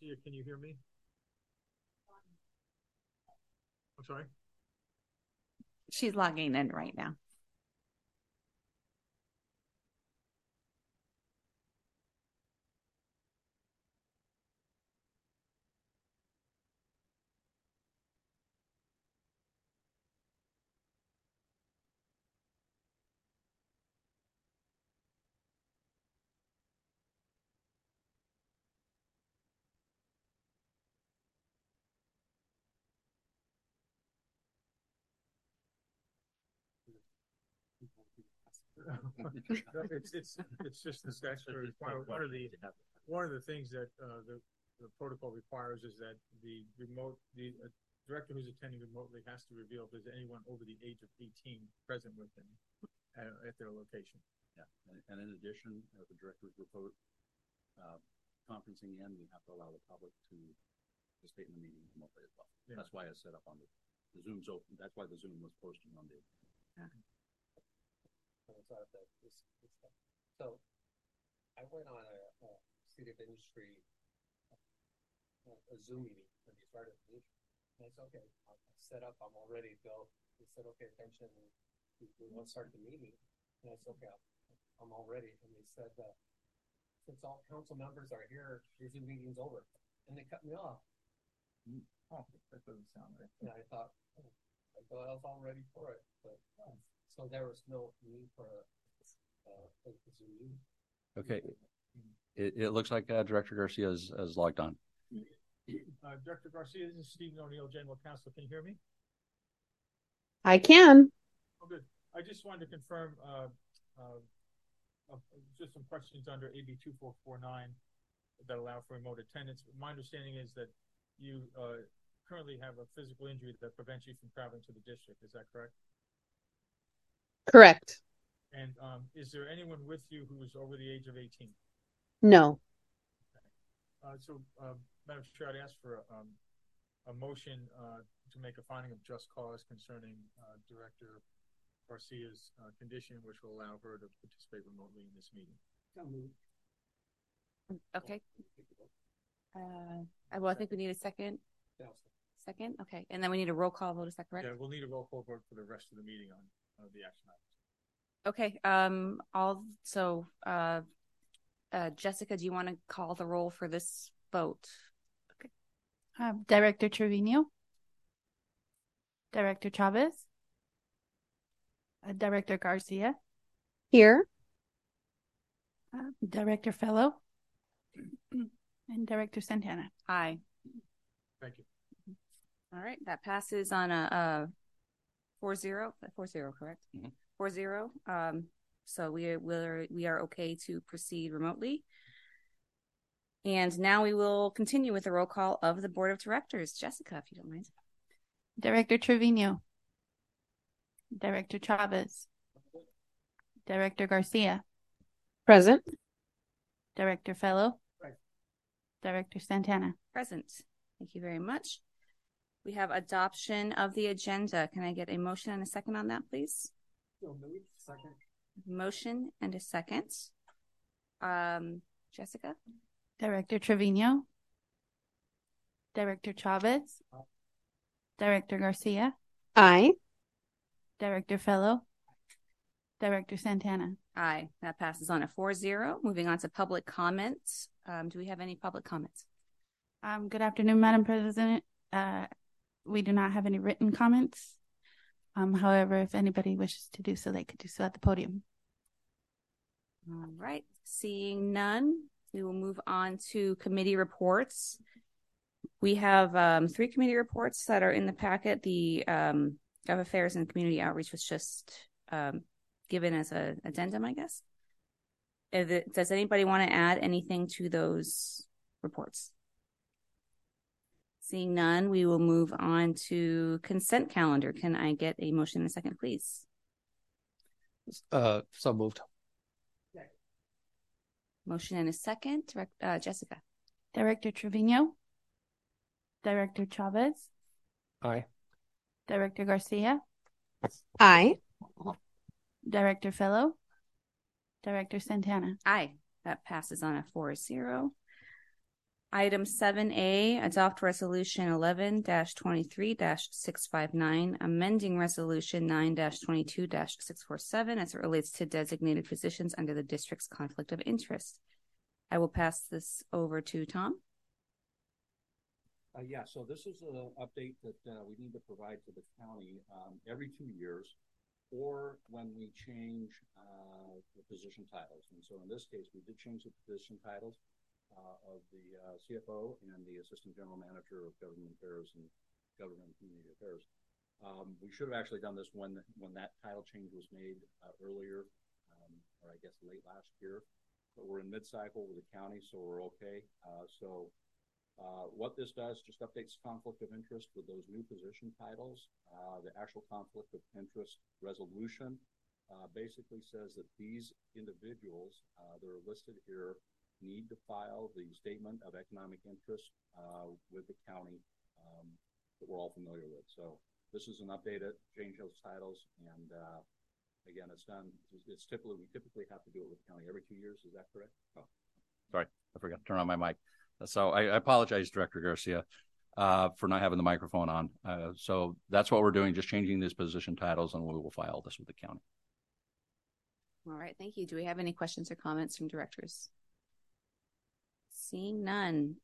Garcia, can you hear me? I'm sorry. She's logging in right now. It's just the statutory requirement. One of the things that the protocol requires is that the director who's attending remotely has to reveal if there's anyone over the age of 18 present with them at their location. Yeah, and in addition, the director's report conferencing in, we have to allow the public to participate in the meeting remotely as well. Yeah. That's why I set up on the Zoom's open. That's why the Zoom was posting on the. Yeah. So I went on a State of Industry a Zoom meeting when you started the meeting. And I said, okay, I'm set up, I'm all ready to go. They said, okay, attention, we want to start the meeting. And I said, okay, I'm all ready. And they said, since all council members are here, your Zoom meeting's over. And they cut me off. Oh, that doesn't sound right. And I thought I was all ready for it. But so there was no need for a Zoom meeting. Okay. It looks like Director Garcia is logged on. Director Garcia, this is Stephen O'Neill, General Counsel. Can you hear me? I can. Oh, good. I just wanted to confirm just some questions under AB 2449 that allow for remote attendance. My understanding is that you currently have a physical injury that prevents you from traveling to the district. Is that correct? Correct. And is there anyone with you who is over the age of 18? No. Okay. Madam Chair, I'd ask for a motion to make a finding of just cause concerning Director Garcia's condition, which will allow her to participate remotely in this meeting. Okay. Well, I think we need a second. Second? Okay. And then we need a roll call vote. Is that correct? Yeah, we'll need a roll call vote for the rest of the meeting on the action items. Okay. Jessica, do you want to call the roll for this vote? Okay. Director Trevino, Director Chavez, Director Garcia, Here. Director Fellow, and Director Santana. Aye. Thank you. All right. That passes on a 4-0. 4-0, correct? Mm-hmm. 4-0. So we are okay to proceed remotely. And now we will continue with the roll call of the Board of Directors. Jessica, if you don't mind. Director Trevino, Director Chavez, Director Garcia, Present. Director Fellow, Right. Director Santana. Present. Thank you very much. We have adoption of the agenda. Can I get a motion and a second on that, please? So moved. Second. Motion and a second. Jessica? Director Trevino, Director Chavez, Director Garcia, Aye. Director Fellow, Director Santana. Aye. That passes on a 4-0. Moving on to public comments. Do we have any public comments? Good afternoon, Madam President. We do not have any written comments. However, if anybody wishes to do so, they could do so at the podium. All right. Seeing none, we will move on to committee reports. We have 3 committee reports that are in the packet. The Gov Affairs and Community Outreach was just given as an addendum, I guess. Does anybody want to add anything to those reports? Seeing none, we will move on to consent calendar. Can I get a motion in a second, please? So moved. Motion in a second. Jessica. Director Trevino, Director Chavez, Aye. Director Garcia, Aye. Director Fellow, Director Santana. Aye. That passes on a 4-0. Item 7A, adopt resolution 11-23-659, amending resolution 9-22-647 as it relates to designated positions under the district's conflict of interest. I will pass this over to Tom. Yeah, so this is an update that we need to provide to the county every 2 years, or when we change the position titles. And so in this case, we did change the position titles of the CFO and the Assistant General Manager of Government Affairs and Government and Community Affairs. We should have actually done this when that title change was made earlier, or I guess late last year. But we're in mid-cycle with the county, so we're okay. What this does just updates conflict of interest with those new position titles. The actual conflict of interest resolution basically says that these individuals that are listed here need to file the statement of economic interest with the county that we're all familiar with. So this is an update at change those titles, and again, it's done. We typically have to do it with the county every 2 years. Is that correct? Oh, sorry, I forgot to turn on my mic. So I apologize, Director Garcia, for not having the microphone on. So that's what we're doing, just changing these position titles, and we will file this with the county. All right, thank you. Do we have any questions or comments from directors? Seeing none.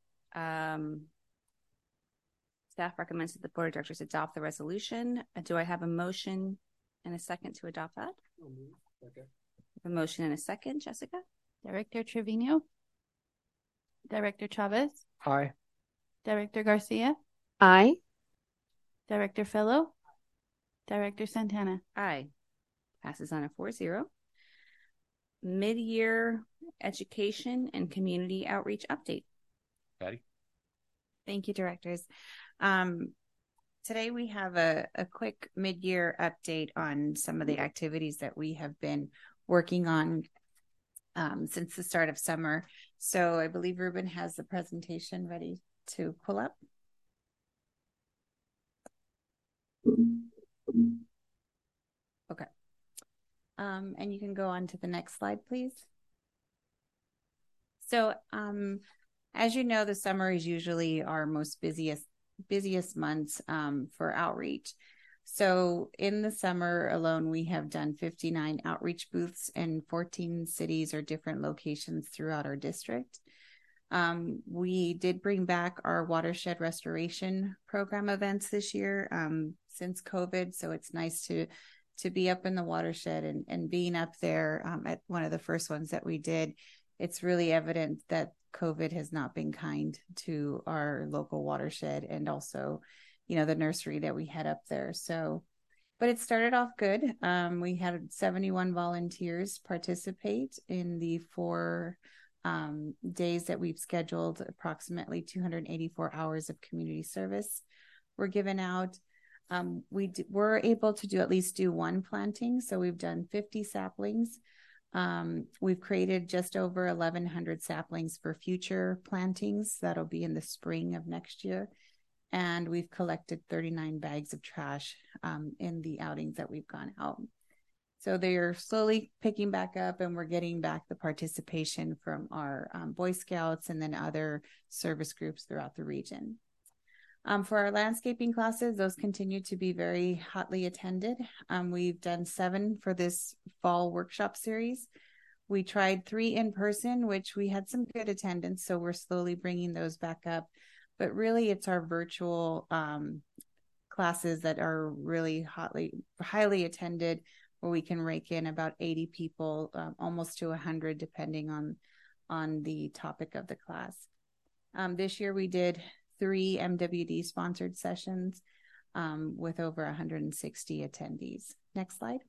Staff recommends that the Board of Directors adopt the resolution. Do I have a motion and a second to adopt that? Okay. A motion and a second, Jessica? Director Trevino, Director Chavez, Aye. Director Garcia, Aye. Director Fellow, Director Santana. Aye. Passes on a 4-0. Mid-year education and community outreach update. Patty? Thank you, directors. Today we have a quick mid-year update on some of the activities that we have been working on since the start of summer. So I believe Ruben has the presentation ready to pull up. Okay. And you can go on to the next slide, please. So as you know, the summer is usually our most busiest months for outreach. So in the summer alone, we have done 59 outreach booths in 14 cities or different locations throughout our district. We did bring back our watershed restoration program events this year since COVID. So it's nice to be up in the watershed and being up there at one of the first ones that we did. It's really evident that COVID has not been kind to our local watershed and also, the nursery that we had up there. So, but it started off good. We had 71 volunteers participate in the 4 days that we've scheduled. Approximately 284 hours of community service were given out. We were able to at least do 1 planting. So we've done 50 saplings. We've created just over 1,100 saplings for future plantings. That'll be in the spring of next year. And we've collected 39 bags of trash in the outings that we've gone out. So they're slowly picking back up, and we're getting back the participation from our Boy Scouts and then other service groups throughout the region. For our landscaping classes, those continue to be very hotly attended. We've done 7 for this fall workshop series. We tried 3 in person, which we had some good attendance, so we're slowly bringing those back up. But really, it's our virtual classes that are really highly attended, where we can rake in about 80 people, almost to 100, depending on the topic of the class. This year, we did 3 MWD sponsored sessions with over 160 attendees. Next slide.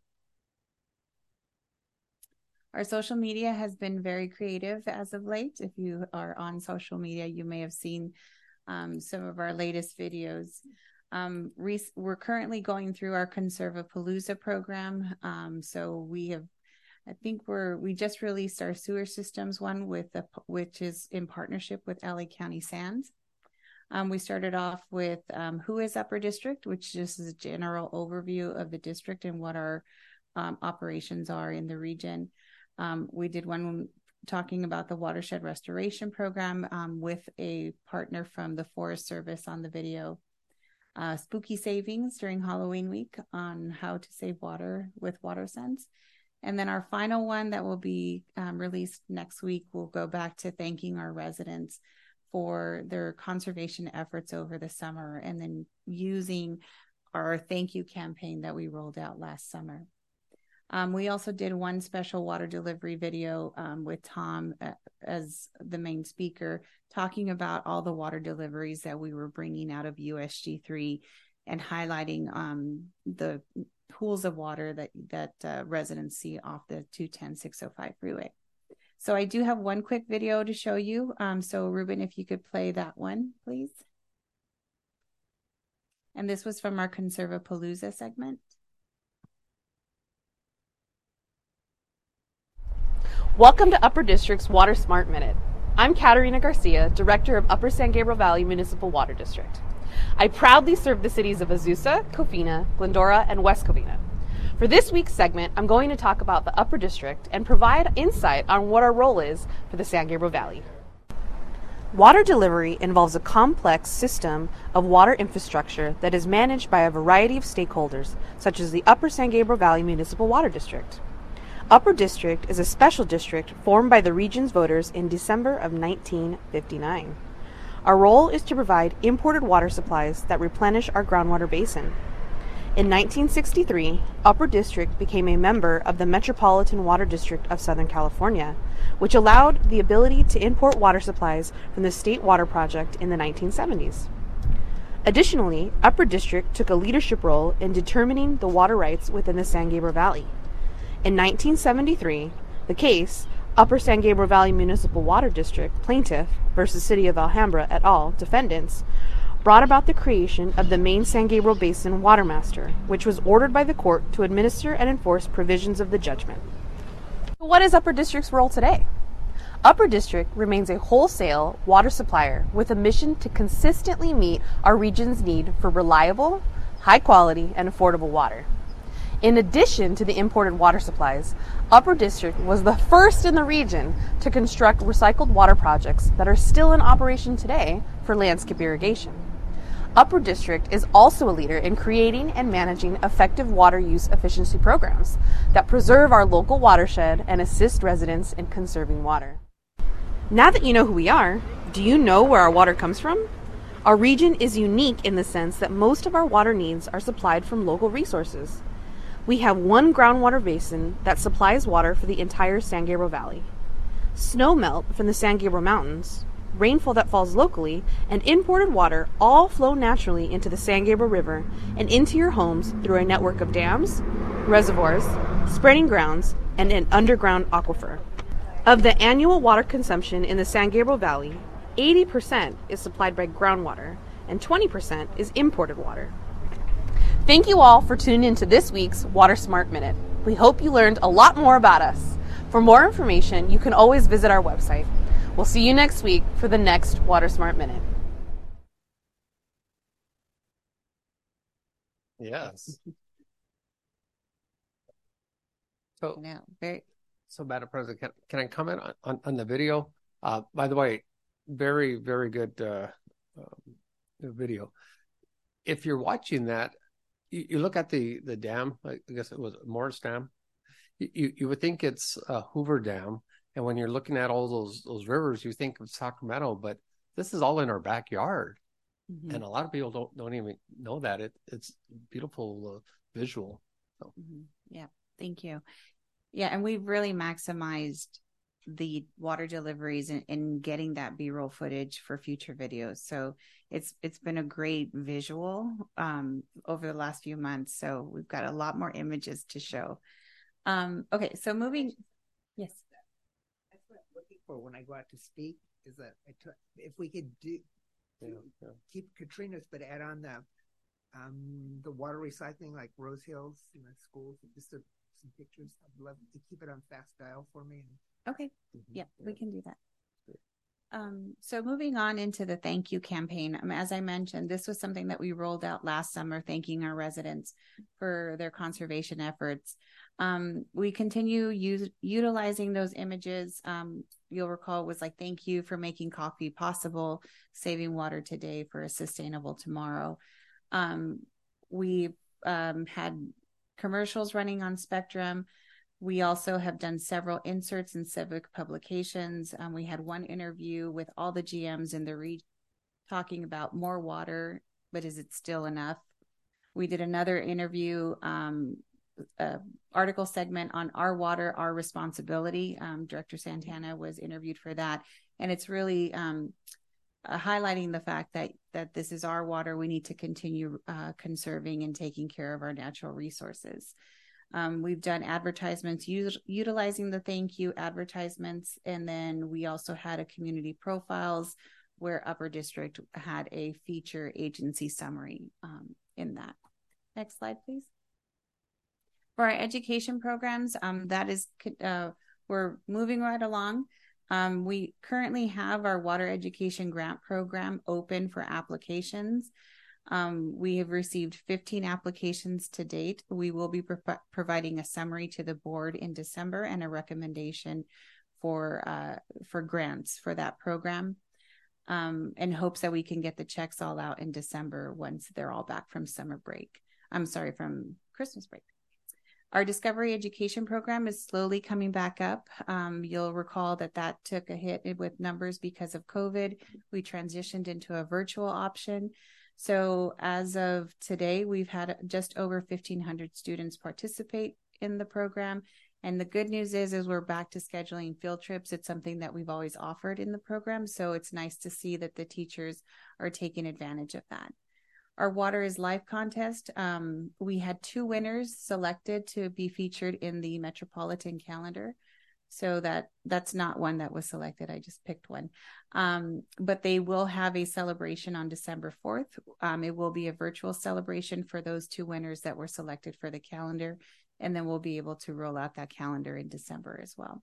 Our social media has been very creative as of late. If you are on social media, you may have seen some of our latest videos. We're currently going through our Conservapalooza program. So we just released our sewer systems one which is in partnership with LA County Sands. We started off with Who is Upper District, which just is a general overview of the district and what our operations are in the region. We did one talking about the watershed restoration program with a partner from the Forest Service on the video. Spooky savings during Halloween week on how to save water with WaterSense. And then our final one that will be released next week will go back to thanking our residents for their conservation efforts over the summer, and then using our thank you campaign that we rolled out last summer. We also did one special water delivery video with Tom as the main speaker, talking about all the water deliveries that we were bringing out of USG3 and highlighting the pools of water that residents see off the 210-605 freeway. So I do have one quick video to show you. So Ruben, if you could play that one, please. And this was from our Conservapalooza segment. Welcome to Upper District's Water Smart Minute. I'm Katerina Garcia, Director of Upper San Gabriel Valley Municipal Water District. I proudly serve the cities of Azusa, Covina, Glendora, and West Covina. For this week's segment, I'm going to talk about the Upper District and provide insight on what our role is for the San Gabriel Valley. Water delivery involves a complex system of water infrastructure that is managed by a variety of stakeholders, such as the Upper San Gabriel Valley Municipal Water District. Upper District is a special district formed by the region's voters in December of 1959. Our role is to provide imported water supplies that replenish our groundwater basin. In 1963, Upper District became a member of the Metropolitan Water District of Southern California, which allowed the ability to import water supplies from the State Water Project in the 1970s. Additionally, Upper District took a leadership role in determining the water rights within the San Gabriel Valley. In 1973, the case, Upper San Gabriel Valley Municipal Water District Plaintiff versus City of Alhambra et al. Defendants, brought about the creation of the main San Gabriel Basin Water Master, which was ordered by the court to administer and enforce provisions of the judgment. What is Upper District's role today? Upper District remains a wholesale water supplier with a mission to consistently meet our region's need for reliable, high quality, and affordable water. In addition to the imported water supplies, Upper District was the first in the region to construct recycled water projects that are still in operation today for landscape irrigation. Upper District is also a leader in creating and managing effective water use efficiency programs that preserve our local watershed and assist residents in conserving water. Now that you know who we are, do you know where our water comes from? Our region is unique in the sense that most of our water needs are supplied from local resources. We have one groundwater basin that supplies water for the entire San Gabriel Valley. Snow melt from the San Gabriel Mountains, rainfall that falls locally, and imported water all flow naturally into the San Gabriel River and into your homes through a network of dams, reservoirs, spreading grounds, and an underground aquifer. Of the annual water consumption in the San Gabriel Valley, 80% is supplied by groundwater and 20% is imported water. Thank you all for tuning in to this week's Water Smart Minute. We hope you learned a lot more about us. For more information, you can always visit our website. We'll see you next week for the next Water Smart Minute. Yes. So Madam President, can I comment on the video? By the way, very, very good video. If you're watching that, you look at the dam, I guess it was Morris Dam. You would think it's Hoover Dam, and when you're looking at all those rivers, you think of Sacramento, but this is all in our backyard, and a lot of people don't even know that. It's beautiful visual. So. Yeah, thank you. Yeah, and we've really maximized the water deliveries and getting that B-roll footage for future videos. So it's been a great visual over the last few months. So we've got a lot more images to show. Okay, so moving. Yes. That's what I'm looking for when I go out to speak is that if we could keep Katrina's, but add on the water recycling like Rose Hills in the schools, just some pictures. I'd love to keep it on fast dial for me. Okay. Yeah, we can do that. So moving on into the thank you campaign. As I mentioned, this was something that we rolled out last summer, thanking our residents for their conservation efforts. We continue utilizing those images. You'll recall it was like, thank you for making coffee possible, saving water today for a sustainable tomorrow. We had commercials running on Spectrum. We also have done several inserts in civic publications. We had one interview with all the GMs in the region talking about more water, but is it still enough? We did another interview, article segment on Our Water, Our Responsibility. Director Santana was interviewed for that. And it's really highlighting the fact that this is our water. We need to continue conserving and taking care of our natural resources. We've done advertisements utilizing the thank you advertisements. And then we also had a community profiles where Upper District had a feature agency summary in that. Next slide, please. For our education programs, we're moving right along. We currently have our water education grant program open for applications. We have received 15 applications to date. We will be providing a summary to the board in December and a recommendation for grants for that program, in hopes that we can get the checks all out in December once they're all back from from Christmas break. Our Discovery Education program is slowly coming back up. You'll recall that took a hit with numbers because of COVID. We transitioned into a virtual option. So as of today, we've had just over 1,500 students participate in the program. And the good news is we're back to scheduling field trips. It's something that we've always offered in the program. So it's nice to see that the teachers are taking advantage of that. Our Water is Life contest. We had 2 winners selected to be featured in the Metropolitan calendar. So that's not one that was selected. I just picked one. But they will have a celebration on December 4th. It will be a virtual celebration for those 2 winners that were selected for the calendar. And then we'll be able to roll out that calendar in December as well.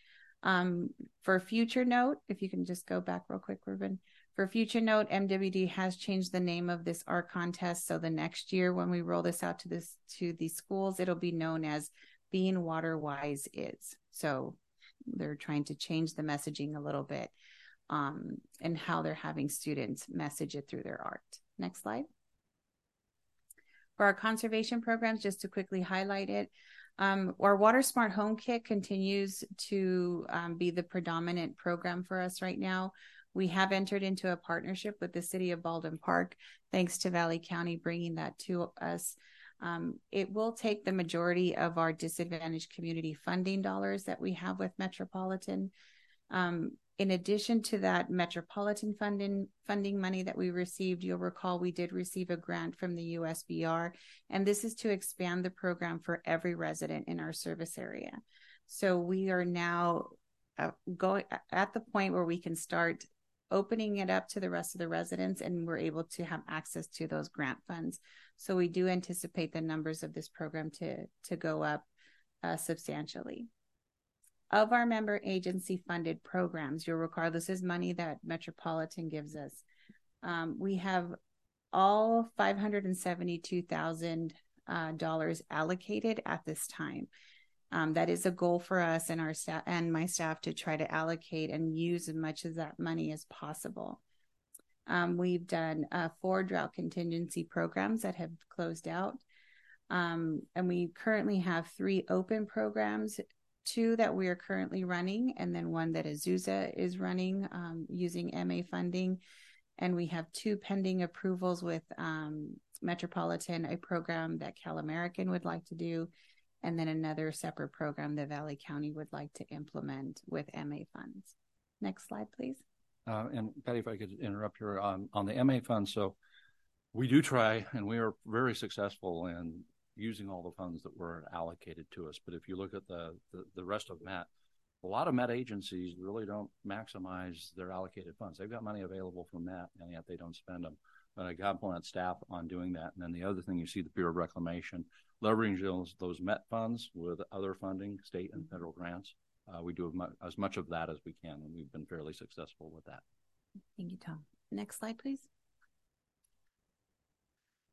For future note, if you can just go back real quick, Ruben. For future note, MWD has changed the name of this art contest. So the next year when we roll this out to the schools, it'll be known as Being Water Wise Is. So they're trying to change the messaging a little bit, and how they're having students message it through their art. Next slide. For our conservation programs, just to quickly highlight it, our Water Smart Home Kit continues to be the predominant program for us right now. We have entered into a partnership with the city of Baldwin Park, thanks to Valley County bringing that to us. It will take the majority of our disadvantaged community funding dollars that we have with Metropolitan. In addition to that Metropolitan funding money that we received, you'll recall we did receive a grant from the USBR, and this is to expand the program for every resident in our service area. So we are now going at the point where we can start opening it up to the rest of the residents, and we're able to have access to those grant funds. So we do anticipate the numbers of this program to go up substantially. Of our member agency funded programs, you'll recall this is money that Metropolitan gives us. We have all $572,000 allocated at this time. That is a goal for us and our staff and my staff to try to allocate and use as much of that money as possible. We've done 4 drought contingency programs that have closed out. And we currently have 3 open programs, 2 that we are currently running, and then 1 that Azusa is running using MA funding. And we have 2 pending approvals with Metropolitan, a program that Cal American would like to do, and then another separate program that Valley County would like to implement with MA funds. Next slide, please. And Patty, if I could interrupt here on the MA funds. So we do try, and we are very successful in using all the funds that were allocated to us. But if you look at the rest of MET, a lot of MET agencies really don't maximize their allocated funds. They've got money available from MET, and yet they don't spend them. But I compliment staff on doing that. And then the other thing, you see the Bureau of Reclamation leveraging those MET funds with other funding, state and federal grants. We do as much of that as we can, and we've been fairly successful with that. Thank you, Tom. Next slide, please.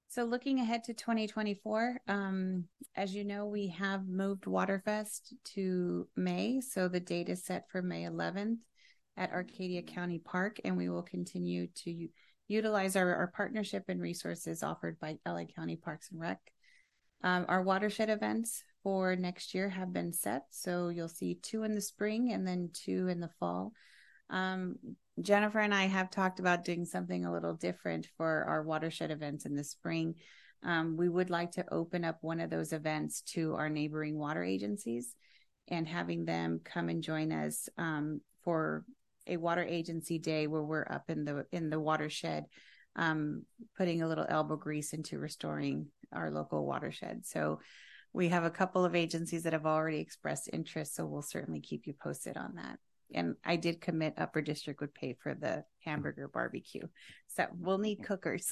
So looking ahead to 2024, as you know, we have moved Waterfest to May. So the date is set for May 11th at Arcadia County Park, and we will continue to utilize our partnership and resources offered by LA County Parks and Rec. Our watershed events for next year have been set. So you'll see 2 in the spring and then 2 in the fall. Jennifer and I have talked about doing something a little different for our watershed events in the spring. We would like to open up one of those events to our neighboring water agencies and having them come and join us for a water agency day where we're up in the watershed, putting a little elbow grease into restoring our local watershed. So we have a couple of agencies that have already expressed interest, so we'll certainly keep you posted on that. And I did commit Upper District would pay for the hamburger barbecue. So we'll need cookers.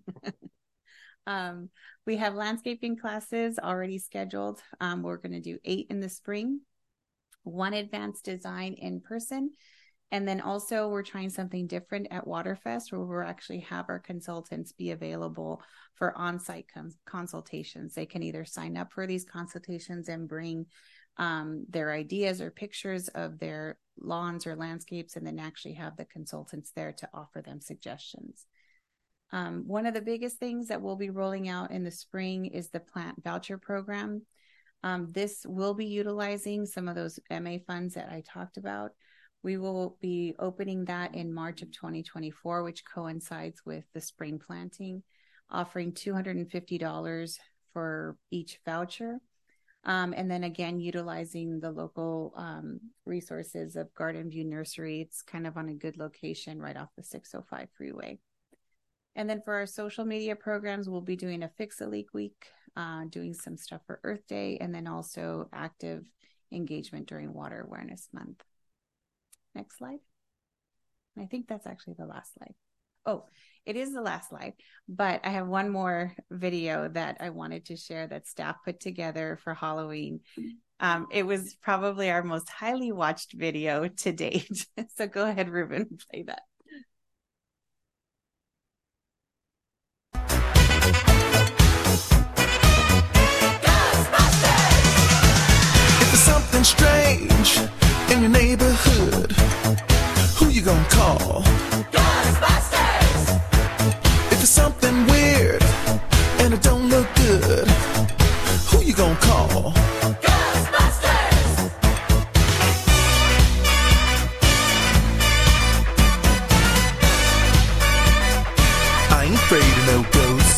We have landscaping classes already scheduled. We're going to do 8 in the spring, 1 advanced design in person. And then also we're trying something different at Waterfest where we'll actually have our consultants be available for on-site consultations. They can either sign up for these consultations and bring their ideas or pictures of their lawns or landscapes, and then actually have the consultants there to offer them suggestions. One of the biggest things that we'll be rolling out in the spring is the plant voucher program. This will be utilizing some of those MA funds that I talked about. We will be opening that in March of 2024, which coincides with the spring planting, offering $250 for each voucher. And then again, utilizing the local resources of Garden View Nursery. It's kind of on a good location right off the 605 freeway. And then for our social media programs, we'll be doing a Fix a Leak Week, doing some stuff for Earth Day, and then also active engagement during Water Awareness Month. Next slide. I think that's actually the last slide. Oh, it is the last slide, but I have one more video that I wanted to share that staff put together for Halloween. It was probably our most highly watched video to date. So go ahead, Ruben, play that. If there's something strange in your neighborhood, who you gonna call? Ghostbusters! If there's something weird and it don't look good, who you gonna call? Ghostbusters! I ain't afraid of no ghosts.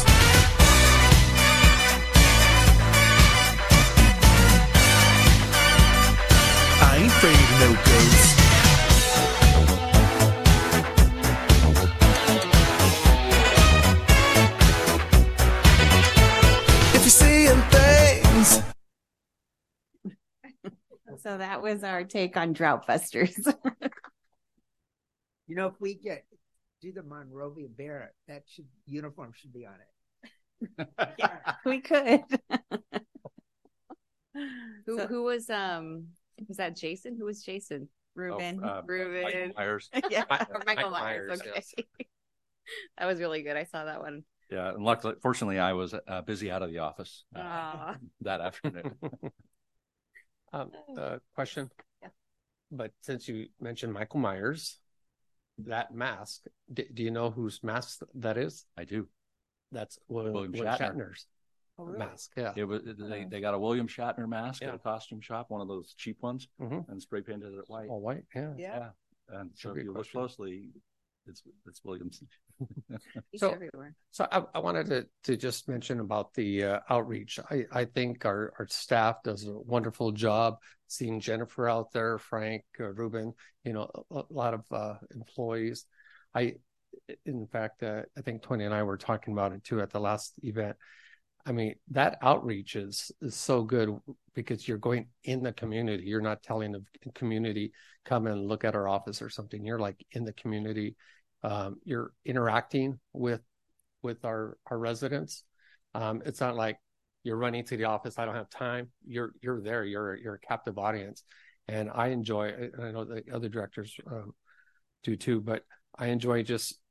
I ain't afraid of no ghosts. If you're seeing things. So that was our take on Droughtbusters. You know, if we do the Monrovia Bear, uniform should be on it. Yeah, we could. Who was that Jason? Who was Jason? Ruben. Ruben. Michael Myers. Yeah, Michael Michael Myers. Myers, Okay. yes. That was really good. I saw that one. Yeah, and fortunately, I was busy out of the office that afternoon. Question. Yeah. But since you mentioned Michael Myers, that mask, do you know whose mask that is? I do. That's William Shatner. Shatner's mask. Yeah. It was they got a William Shatner mask Yeah. at a costume shop, one of those cheap ones, and spray painted it white. All white. Yeah. Yeah. And so Good if you look question. closely, it's Williams. He's So- everywhere. So I wanted to just mention about the outreach. I think our staff does a wonderful job. Seeing Jennifer out there, Frank, Ruben, a lot of employees. In fact, I think Tony and I were talking about it too at the last event. I mean, that outreach is so good because you're going in the community. You're not telling the community, come and look at our office or something. You're like in the community. You're interacting with our residents. It's not like you're running to the office. I don't have time. You're there. You're a captive audience, and I enjoy. And I know the other directors do too. But I enjoy just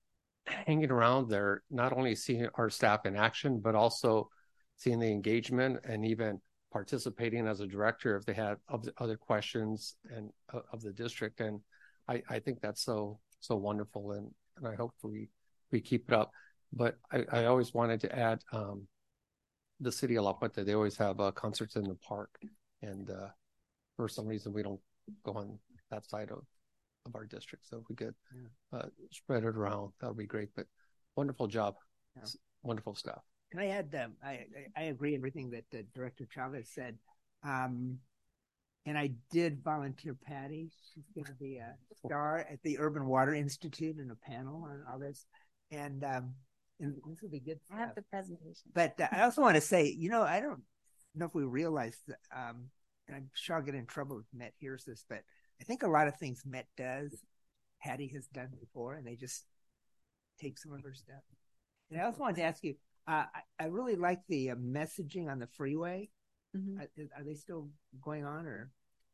hanging around there, not only seeing our staff in action, but also seeing the engagement and even participating as a director if they had other questions and of the district. And I think that's so wonderful, and I hope we keep it up. But I always wanted to add the city of La Puente, they always have concerts in the park, and for some reason we don't go on that side of our district. So if we could spread it around, that would be great. But wonderful job. Yeah. Wonderful stuff. Can I add, I agree everything that Director Chavez said. And I did volunteer Patty. She's going to be a star at the Urban Water Institute in a panel on all this. And this will be good stuff. I have the presentation. But I also want to say, I don't know if we realize that, and I'm sure I'll get in trouble if Met hears this, but I think a lot of things Met does, Patty has done before, and they just take some of her stuff. And I also wanted to ask you, I really like the messaging on the freeway. Mm-hmm. Are they still going on, or?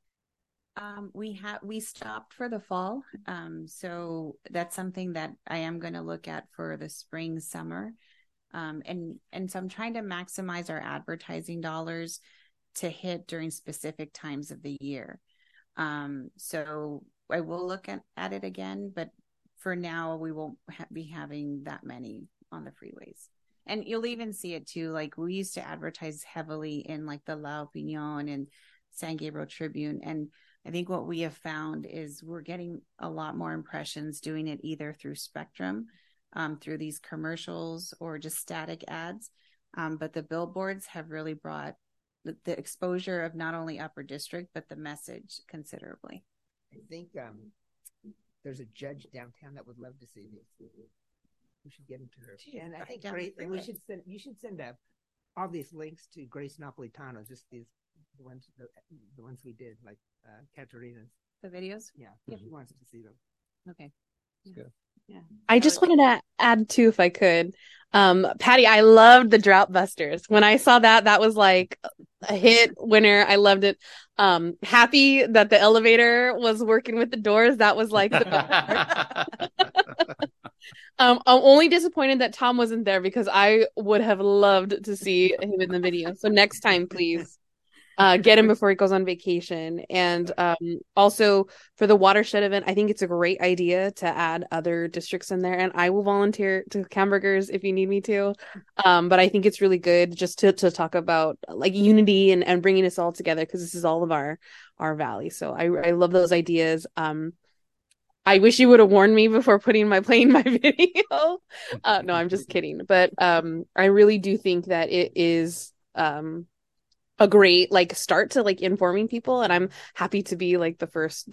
We stopped for the fall. So that's something that I am going to look at for the spring, summer. And so I'm trying to maximize our advertising dollars to hit during specific times of the year. So I will look at it again, but for now we won't be having that many on the freeways. And you'll even see it too. Like, we used to advertise heavily in like the La Opinion and San Gabriel Tribune. And I think what we have found is we're getting a lot more impressions doing it either through Spectrum, through these commercials, or just static ads. But the billboards have really brought the exposure of not only Upper District, but the message considerably. I think there's a judge downtown that would love to see this. We should get into her. And I think you should send all these links to Grace Napolitano, just the ones we did, like Katerina's. The videos? Yeah, if she wants to see them. Okay. Good. Yeah. I just wanted to add too, if I could. Patty, I loved the Drought Busters. When I saw that was like a hit winner. I loved it. Happy that the elevator was working with the doors. That was like the best part. I'm only disappointed that Tom wasn't there, because I would have loved to see him in the video. So next time, please. Get him before he goes on vacation. And also for the watershed event, I think it's a great idea to add other districts in there, and I will volunteer to Hamburgers if you need me to. But I think it's really good just to talk about like unity and bringing us all together, because this is all of our valley. So I love those ideas. I wish you would have warned me before playing my video. No, I'm just kidding. But I really do think that it is a great like start to like informing people, and I'm happy to be like the first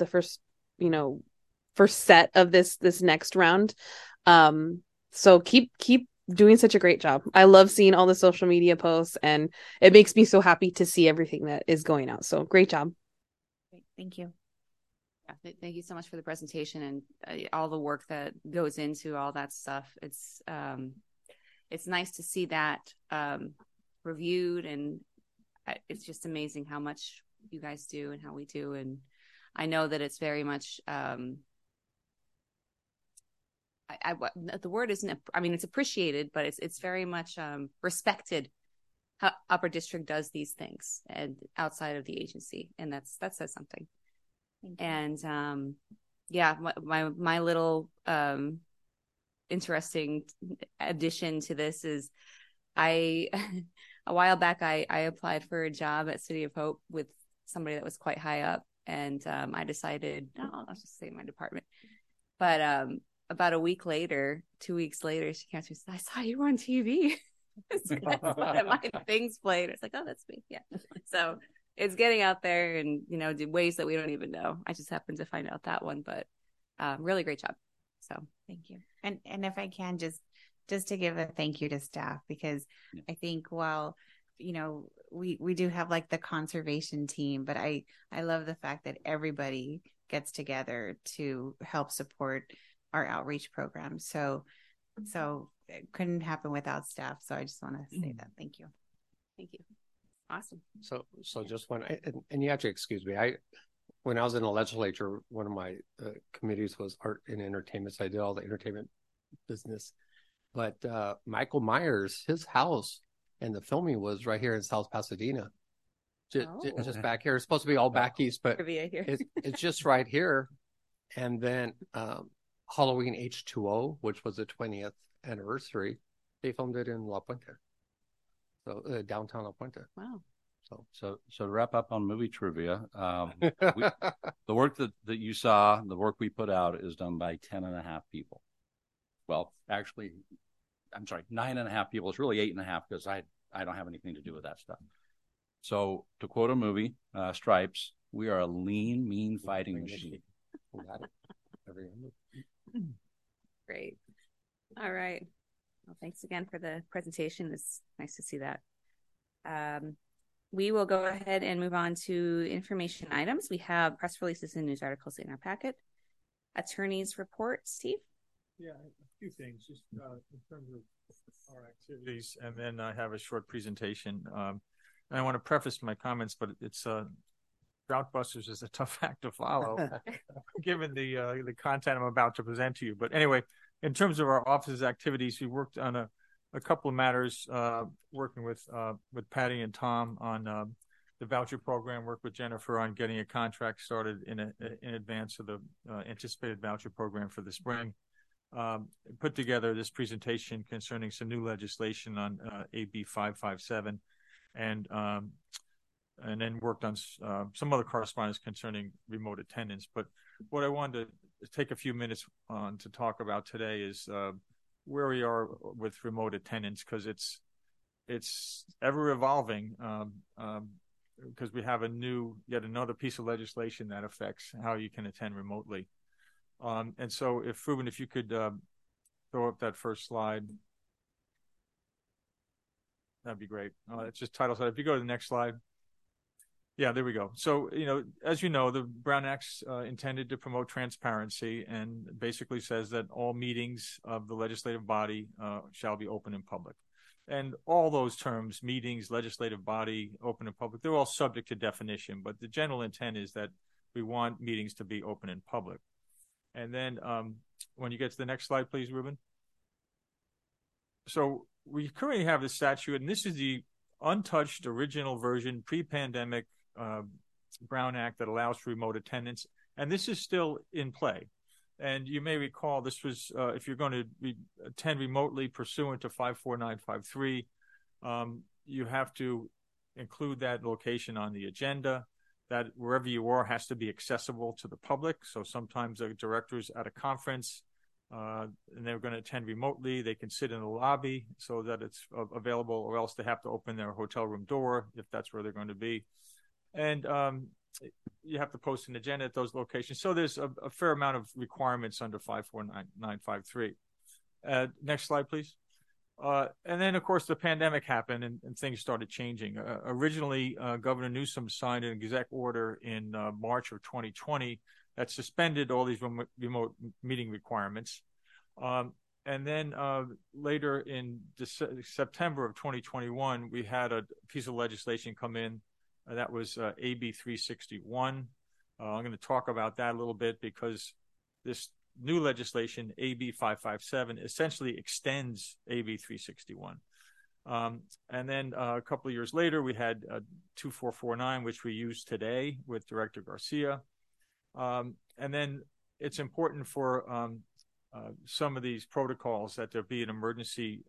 set of this next round. So keep doing such a great job. I love seeing all the social media posts, and it makes me so happy to see everything that is going out. So great job. Thank you. Yeah, thank you so much for the presentation and all the work that goes into all that stuff. It's nice to see that reviewed, and it's just amazing how much you guys do and how we do. And I know that it's very much, the word isn't, I mean, it's appreciated, but it's very much respected how Upper District does these things and outside of the agency. And that says something. And my little interesting addition to this is a while back, I applied for a job at City of Hope with somebody that was quite high up, and I decided, no, I'll just say my department. But about 2 weeks later, she came to me and said, I saw you on TV. One of my things played. It's like, oh, that's me. Yeah. So it's getting out there, and ways that we don't even know. I just happened to find out that one, but really great job. So thank you. And if I can just to give a thank you to staff, because I think while, we do have like the conservation team, but I love the fact that everybody gets together to help support our outreach program. So it couldn't happen without staff. So I just want to say that. Thank you. Thank you. Awesome. So just when and you have to excuse me, when I was in the legislature, one of my committees was art and entertainment. So I did all the entertainment business. But Michael Myers, his house and the filming was right here in South Pasadena. Just back here. It's supposed to be all back east, but it's just right here. And then Halloween H2O, which was the 20th anniversary, they filmed it in La Puente. So downtown La Puente. Wow. So to wrap up on movie trivia, the work that you saw, the work we put out is done by 10.5 people. Well, actually, I'm sorry, 9.5 people. It's really 8.5 because I don't have anything to do with that stuff. So to quote a movie, Stripes, we are a lean, mean fighting machine. Great. All right. Well, thanks again for the presentation. It's nice to see that. We will go ahead and move on to information items. We have press releases and news articles in our packet. Attorney's report, Steve? Yeah, a few things, just in terms of our activities, and then I have a short presentation. And I want to preface my comments, but it's Droughtbusters is a tough act to follow, given the content I'm about to present to you. But anyway, in terms of our office's activities, we worked on a couple of matters, working with Patty and Tom on the voucher program, worked with Jennifer on getting a contract started in advance of the anticipated voucher program for the spring. Put together this presentation concerning some new legislation on AB 557, and then worked on some other correspondence concerning remote attendance. But what I wanted to take a few minutes on to talk about today is where we are with remote attendance, because it's ever evolving, because we have yet another piece of legislation that affects how you can attend remotely. And so Ruben, if you could throw up that first slide, that'd be great. It's just title slide. If you go to the next slide. Yeah, there we go. So, as you know, the Brown Act's intended to promote transparency and basically says that all meetings of the legislative body shall be open and public. And all those terms, meetings, legislative body, open and public, they're all subject to definition. But the general intent is that we want meetings to be open and public. And then when you get to the next slide, please, Ruben. So we currently have the statute, and this is the untouched original version, pre-pandemic Brown Act that allows for remote attendance, and this is still in play. And you may recall this was if you're going to attend remotely pursuant to 54953, you have to include that location on the agenda. That wherever you are has to be accessible to the public. So sometimes a director's at a conference and they're going to attend remotely. They can sit in the lobby so that it's available, or else they have to open their hotel room door if that's where they're going to be. And you have to post an agenda at those locations. So there's a fair amount of requirements under 54953. Next slide, please. And then, of course, the pandemic happened and things started changing. Originally, Governor Newsom signed an exec order in March of 2020 that suspended all these remote meeting requirements. And then later in September of 2021, we had a piece of legislation come in that was AB 361. I'm going to talk about that a little bit because this new legislation, AB 557, essentially extends AB 361. And then a couple of years later, we had 2449, which we use today with Director Garcia. And then it's important for some of these protocols that there be an emergency,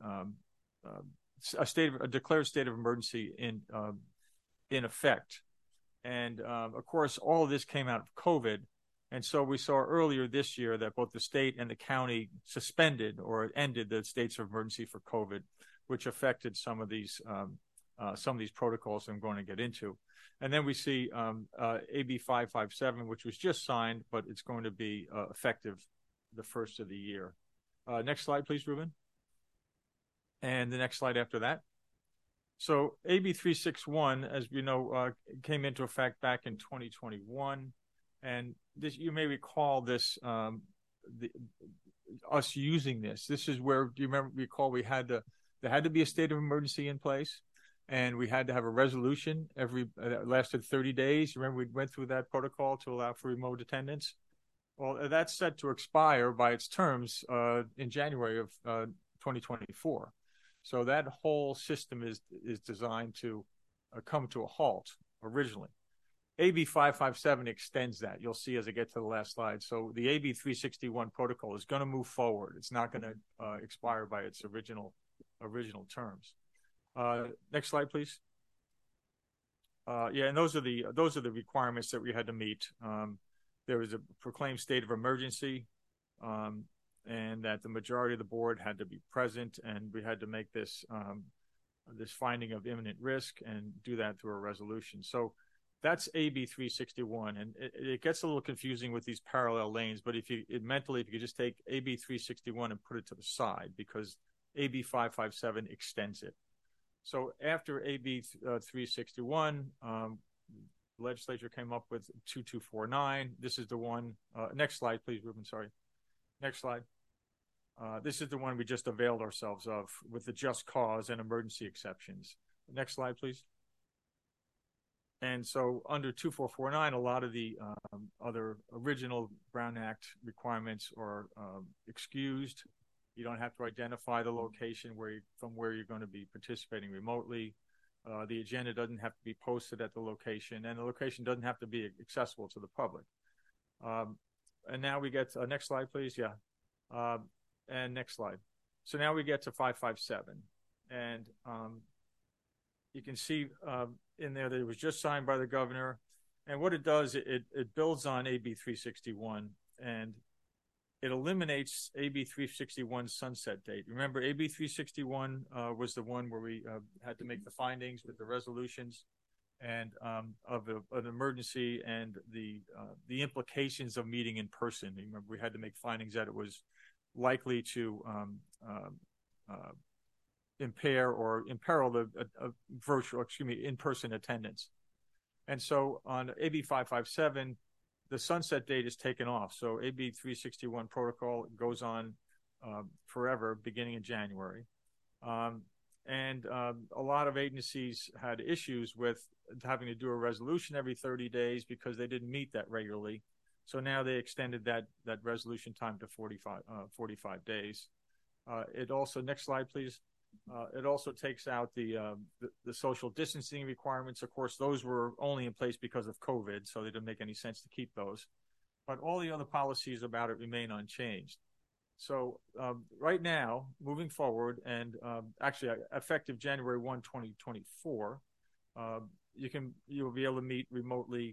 a declared state of emergency in effect. And of course, all of this came out of COVID. And so we saw earlier this year that both the state and the county suspended or ended the states of emergency for COVID, which affected some of these protocols I'm going to get into. And then we see AB 557, which was just signed, but it's going to be effective the first of the year. Next slide, please, Ruben. And the next slide after that. So AB 361, as we know, came into effect back in 2021. And this, you may recall this, us using this. This is where, do you recall there had to be a state of emergency in place, and we had to have a resolution that lasted 30 days. Remember, we went through that protocol to allow for remote attendance. Well, that's set to expire by its terms in January of 2024. So that whole system is designed to come to a halt originally. AB 557 extends that. You'll see as I get to the last slide. So the AB 361 protocol is going to move forward. It's not going to expire by its original terms. Next slide, please. And those are the requirements that we had to meet. There was a proclaimed state of emergency, and that the majority of the board had to be present, and we had to make this finding of imminent risk and do that through a resolution. So that's AB 361, and it gets a little confusing with these parallel lanes. But if you could just take AB 361 and put it to the side, because AB 557 extends it. So after AB 361, the legislature came up with 2249. This is the one. Next slide, please, Ruben. Sorry. Next slide. This is the one we just availed ourselves of with the just cause and emergency exceptions. Next slide, please. And so under 2449, a lot of the other original Brown Act requirements are excused. You don't have to identify the location from where you're going to be participating remotely. The agenda doesn't have to be posted at the location, and the location doesn't have to be accessible to the public. And now we get to, next slide, please. Yeah. And next slide. So now we get to 557. And you can see in there that it was just signed by the governor. And what it does, it builds on AB 361, and it eliminates AB 361's sunset date. Remember, AB 361 was the one where we had to make the findings with the resolutions and of an emergency and the implications of meeting in person. Remember, we had to make findings that it was likely to impair or imperil the in-person attendance. And so on AB 557, the sunset date is taken off. So AB 361 protocol goes on forever, beginning in January. And a lot of agencies had issues with having to do a resolution every 30 days because they didn't meet that regularly. So now they extended that resolution time to 45 days. It also, next slide, please. It also takes out the social distancing requirements. Of course, those were only in place because of COVID, so they didn't make any sense to keep those. But all the other policies about it remain unchanged. So right now, moving forward, and actually effective January 1, 2024, you'll be able to meet remotely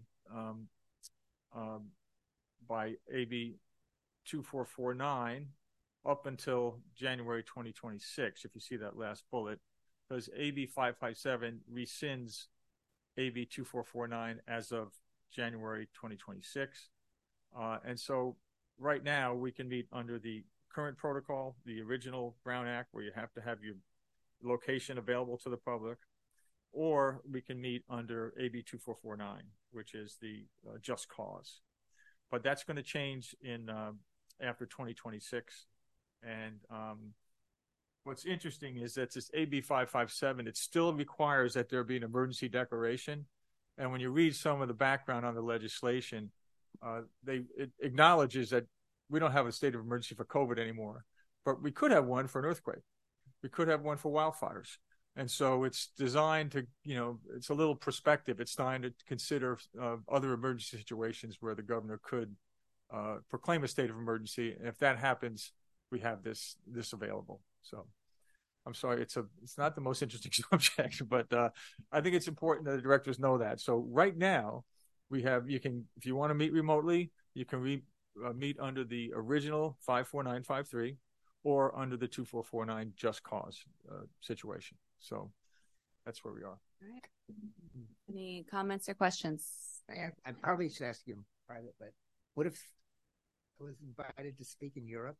by AB 2449 up until January 2026, if you see that last bullet, because AB 557 rescinds AB 2449 as of January 2026. And so right now we can meet under the current protocol, the original Brown Act, where you have to have your location available to the public, or we can meet under AB 2449, which is the just cause. But that's going to change in after 2026. And what's interesting is that this AB 557, it still requires that there be an emergency declaration. And when you read some of the background on the legislation, it acknowledges that we don't have a state of emergency for COVID anymore, but we could have one for an earthquake. We could have one for wildfires. And so it's designed to, it's a little perspective. It's designed to consider other emergency situations where the governor could proclaim a state of emergency. And if that happens, we have this available. So I'm sorry, it's not the most interesting subject, but I think it's important that the directors know that. So right now, if you want to meet remotely, you can meet under the original 54953 or under the 2449 just cause situation. So that's where we are. All right. Any comments or questions? I probably should ask you in private, but what if I was invited to speak in Europe?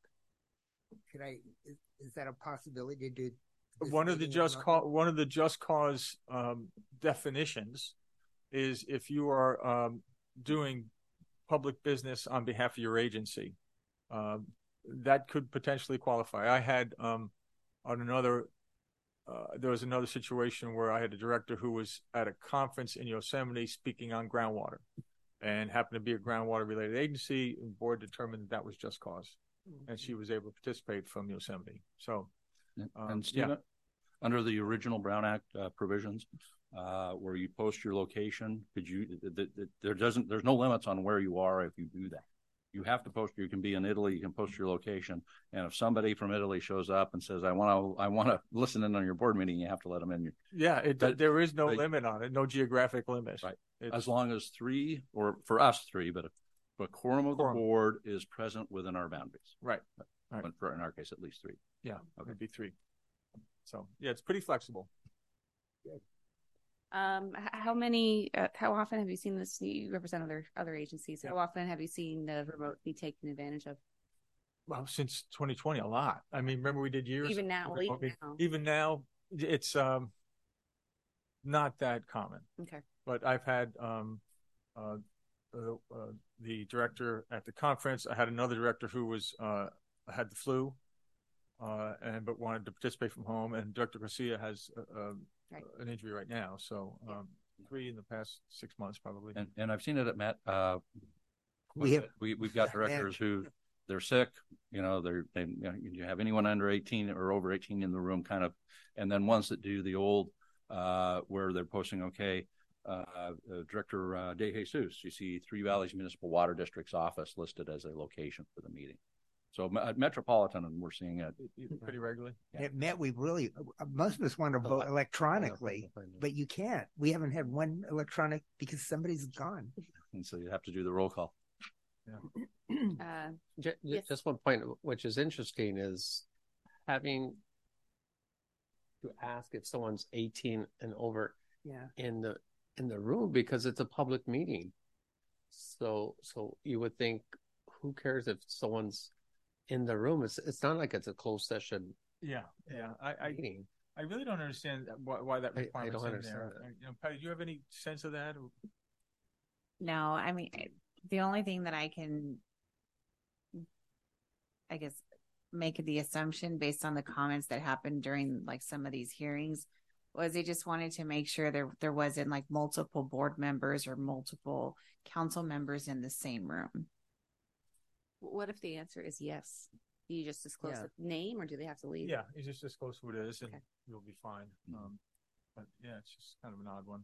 Is that a possibility to do? One of the just cause definitions is if you are doing public business on behalf of your agency, that could potentially qualify. I had there was another situation where I had a director who was at a conference in Yosemite speaking on groundwater. and happened to be a groundwater related agency, and the board determined that was just cause. And she was able to participate from Yosemite. So, and Stephen, under the original Brown Act provisions, where you post your location, there's no limits on where you are if you do that. You have to post. You can be in Italy. You can post your location, and if somebody from Italy shows up and says, "I want to listen in on your board meeting," you have to let them in. There is no limit on it, no geographic limit. Right. As long as 3, or for us 3, but a quorum of the board is present within our boundaries. Right. But for, in our case, at least 3. Yeah. Okay. It'd be 3. So yeah, it's pretty flexible. How often have you seen this? You represent other agencies. How often have you seen the remote be taken advantage of? Well, since 2020, a lot. I mean, remember we did years. Even now, even now, it's not that common. Okay. But I've had the director at the conference. I had another director who was had the flu, but wanted to participate from home. And Director Garcia has an injury right now. So 3 in the past 6 months, probably. And I've seen it at Met. We've got directors who they're sick. You have anyone under 18 or over 18 in the room, kind of, and then ones that do the old where they're posting. Director De Jesus, you see Three Valleys Municipal Water District's office listed as a location for the meeting. So at Metropolitan, and we're seeing it pretty regularly. At Met, we really, most of us want to vote electronically, but you can't. We haven't had one electronic because somebody's gone. And so you have to do the roll call. Just one point, which is interesting, is having to ask if someone's 18 and over in the room, because it's a public meeting. So you would think, who cares if someone's in the room? It's not like it's a closed session. I really don't understand why that requirement's in there. Patty, do you have any sense of that? No, I mean, the only thing that I can, I guess, make the assumption based on the comments that happened during like some of these hearings was they just wanted to make sure there wasn't like multiple board members or multiple council members in the same room. What if the answer is yes? Do you just disclose the name, or do they have to leave? Yeah, you just disclose who it is, and you'll be fine. But yeah, it's just kind of an odd one.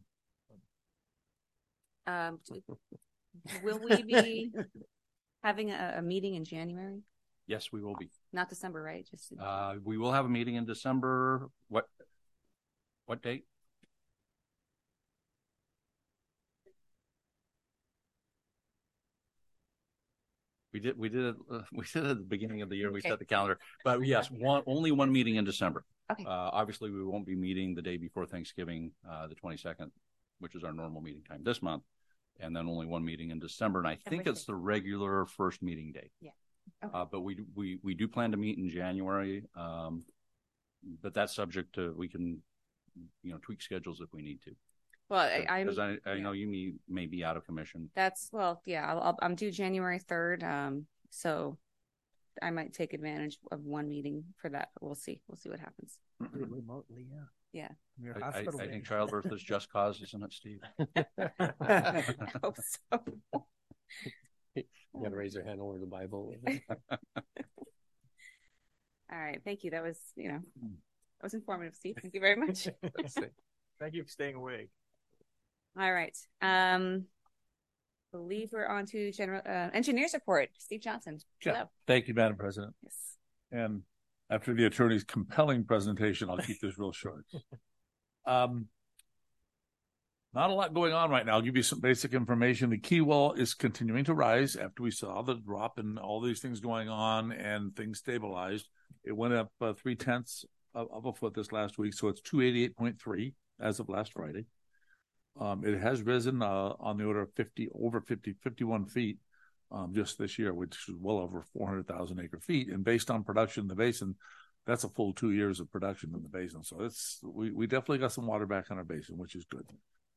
Will we be having a meeting in January? Yes, we will be. Not December, right? Just we will have a meeting in December. What date? We did it at the beginning of the year. We set the calendar, but yes, only one meeting in December. Okay. Obviously, we won't be meeting the day before Thanksgiving, the 22nd, which is our normal meeting time this month, and then only one meeting in December. And I think it's the regular first meeting day. Yeah. Okay. But we do plan to meet in January. But that's subject to, we can, tweak schedules if we need to. Well, I know you may be out of commission. I'm due January 3rd. So I might take advantage of one meepe for that, but we'll see. We'll see what happens. Remotely, yeah. I think childbirth is just cause, isn't it, Steve? I hope so. You got to raise your hand over the Bible. All right. Thank you. That was, that was informative, Steve. Thank you very much. Thank you for staying awake. All right. Believe we're on to general engineers report. Steve Johnson. Yeah. Thank you, Madam President. Yes. And after the attorney's compelling presentation, I'll keep this real short. Not a lot going on right now. I'll give you some basic information. The Key Well is continuing to rise after we saw the drop and all these things going on and things stabilized. It went up 0.3 of a foot this last week, so it's 288.3 as of last Friday. It has risen on the order of 51 feet just this year, which is well over 400,000 acre feet. And based on production in the basin, that's a full 2 years of production in the basin. So we definitely got some water back on our basin, which is good.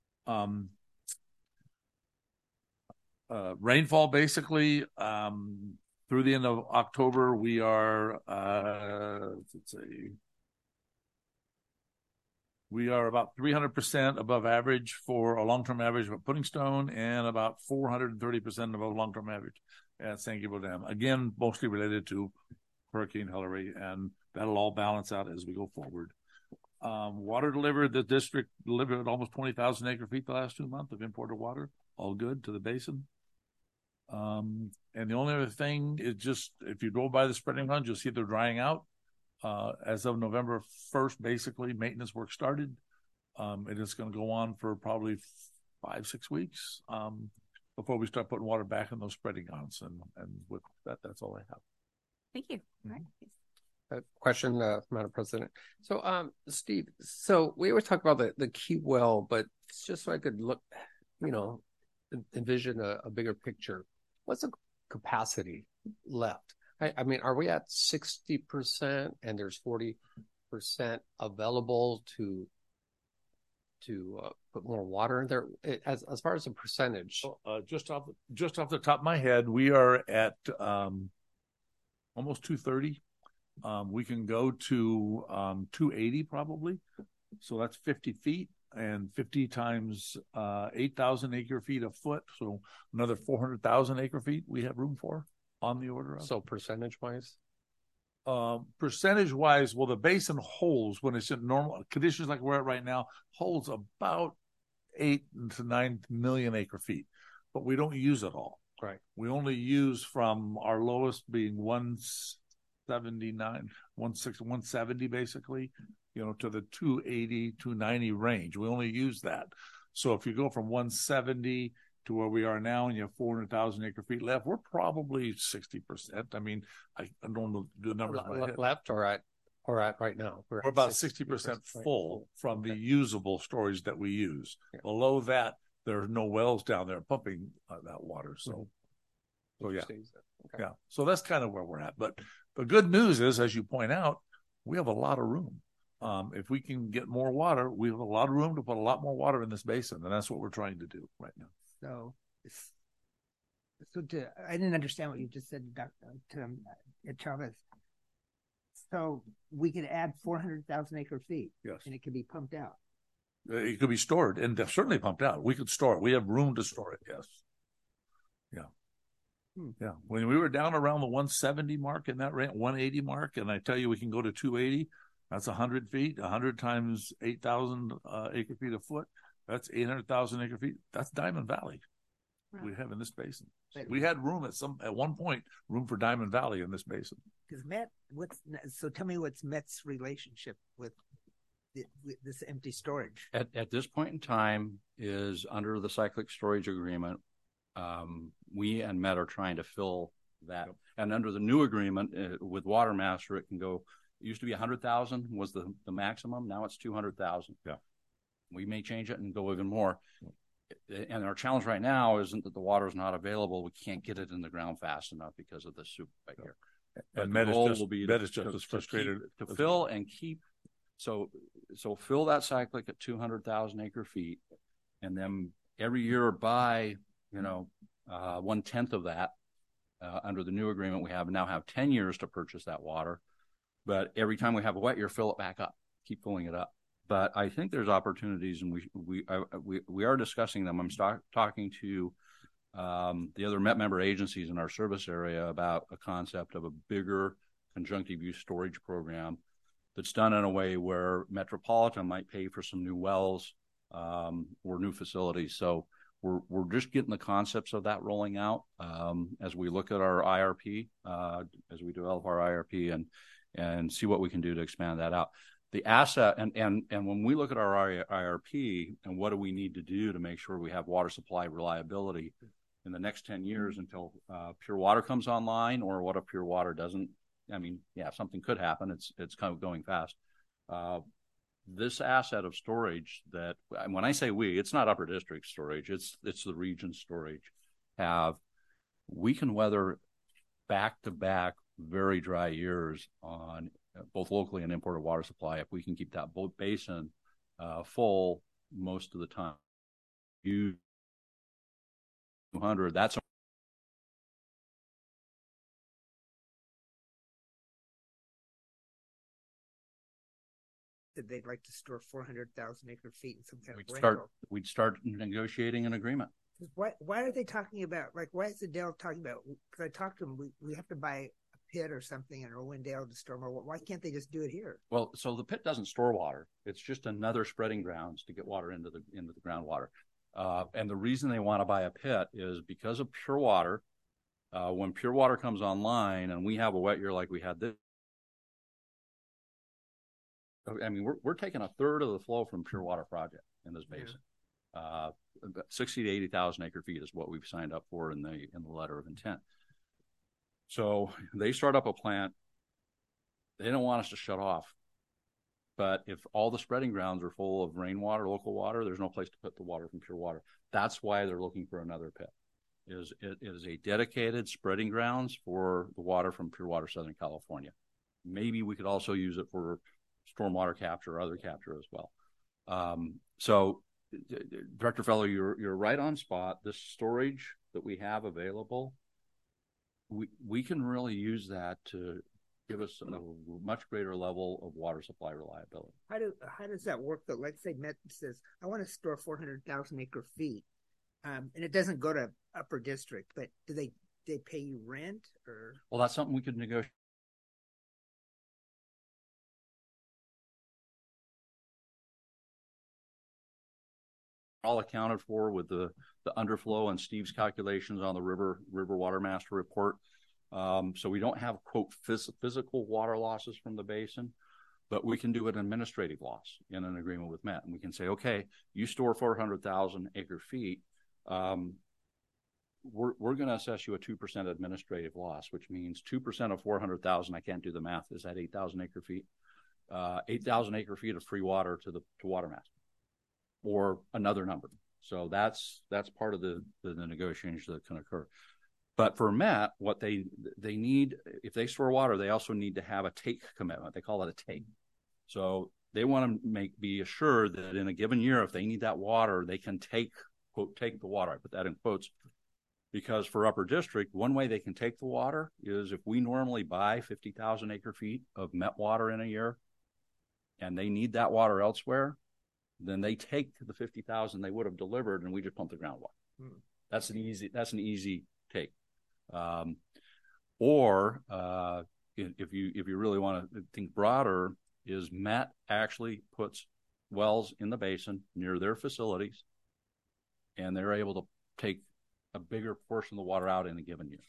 Rainfall basically through the end of October, we are let's see, We are about 300% above average for a long-term average of Pudding Stone and about 430% above long-term average at San Gabriel Dam. Again, mostly related to Hurricane Hilary, and that'll all balance out as we go forward. Water delivered, the district delivered almost 20,000 acre feet the last 2 months of imported water, all good to the basin. And the only other thing is just, if you go by the spreading runs, you'll see they're drying out. As of November 1st, basically, maintenance work started. It is going to go on for probably 5-6 weeks before we start putting water back in those spreading runs. And with that, that's all I have. Thank you. All right. Question, Madam President. So, Steve, so we always talk about the key well, but it's just so I could look, envision a bigger picture. What's the capacity left? I mean, are we at 60% and there's 40% available to put more water in there? As far as the percentage, just off the top of my head, we are at almost 230. We can go to 280 probably. So that's 50 feet, and 50 times 8,000 acre feet a foot. So another 400,000 acre feet we have room for on the order of. So percentage wise? Percentage wise, well, the basin holds, when it's in normal conditions like we're at right now, holds about 8 to 9 million acre feet, but we don't use it all. Right. We only use from our lowest being 179, 170 basically, to the 280, 290 range. We only use that. So if you go from 170 to where we are now and you have 400,000 acre feet left, we're probably 60%. I mean, I don't know the numbers in my head. Left or at right now? We're about 60% full from the usable storage that we use. Yeah. Below that, there are no wells down there pumping that water. So, yeah. Okay. Yeah. So that's kind of where we're at. But the good news is, as you point out, we have a lot of room. If we can get more water, we have a lot of room to put a lot more water in this basin, and that's what we're trying to do right now. So I didn't understand what you just said, Dr. Chavez. So we could add 400,000 acre feet. Yes. And it could be pumped out. It could be stored and certainly pumped out. We could store it. We have room to store it. Yes. Yeah. Yeah. When we were down around the 170 mark in that range, 180 mark, and I tell you we can go to 280, that's 100 feet, 100 times 8,000 acre feet a foot. That's 800,000 acre feet. That's Diamond Valley. Right. We have in this basin. We had room at one point, room for Diamond Valley in this basin. Because so tell me what's Met's relationship with this empty storage? At this point in time is under the cyclic storage agreement. We and Met are trying to fill that. Yep. And under the new agreement with Watermaster, it can go, it used to be 100,000 was the maximum. Now it's 200,000. Yeah. We may change it and go even more. And our challenge right now isn't that the water is not available. We can't get it in the ground fast enough because of this soup right here. And Met is just as frustrated to fill and keep. So fill that cyclic at 200,000 acre feet, and then every year buy 1/10 of that. Under the new agreement, we now have 10 years to purchase that water. But every time we have a wet year, fill it back up, keep filling it up. But I think there's opportunities, and we are discussing them. I'm talking to the other Met member agencies in our service area about a concept of a bigger conjunctive use storage program that's done in a way where Metropolitan might pay for some new wells or new facilities. So we're just getting the concepts of that rolling out as we look at our IRP, as we develop our IRP and see what we can do to expand that out. The asset and when we look at our IRP and what do we need to do to make sure we have water supply reliability in the next 10 years until Pure Water comes online, or what if Pure Water doesn't? I mean, yeah, something could happen. It's kind of going fast. This asset of storage that, when I say we, it's not Upper District storage. It's the region storage. We can weather back-to-back very dry years on both locally and imported water supply if we can keep that basin full most of the time. 200, that's that they'd like to store 400,000 acre feet in some kind of We'd start negotiating an agreement. Why are they talking about, like, why is Adele talking about, because I talked to them, we have to buy a pit or something in Irwindale to store more. Why can't they just do it here? Well, so the pit doesn't store water. It's just another spreading grounds to get water into the groundwater. And the reason they want to buy a pit is because of pure water. When pure water comes online and we have a wet year like we had this, I mean, we're taking a third of the flow from pure water project in this basin. 60 to 80,000 acre feet is what we've signed up for in the letter of intent. So they start up a plant. They don't want us to shut off. But if all the spreading grounds are full of rainwater, local water, there's no place to put the water from pure water. That's why they're looking for another pit. It is a dedicated spreading grounds for the water from Pure Water Southern California. Maybe we could also use it for stormwater capture or other capture as well. So, Director Fellow, you're right on spot. This storage that we have available, we can really use that to give us a much greater level of water supply reliability. How does that work? Though, let's say Met says, I want to store 400,000 acre feet, and it doesn't go to Upper District, but do they pay you rent or? Well, that's something we could negotiate. All accounted for with the underflow and Steve's calculations on the river water master report. So we don't have, quote, physical water losses from the basin, but we can do an administrative loss in an agreement with Met. And we can say, okay, you store 400,000 acre feet. We're going to assess you a 2% administrative loss, which means 2% of 400,000. I can't do the math. Is that 8,000 acre feet? 8,000 acre feet of free water to water master, or another number. So that's part of the negotiations that can occur. But for Met, what they need, if they store water, they also need to have a take commitment. They call it a take. So they want to be assured that in a given year, if they need that water, they can take, quote, take the water. I put that in quotes because for Upper District, one way they can take the water is if we normally buy 50,000 acre feet of Met water in a year and they need that water elsewhere, then they take the 50,000 they would have delivered and we just pump the groundwater. That's an easy take. Or if you really want to think broader, is Met actually puts wells in the basin near their facilities, and they're able to take a bigger portion of the water out in a given year.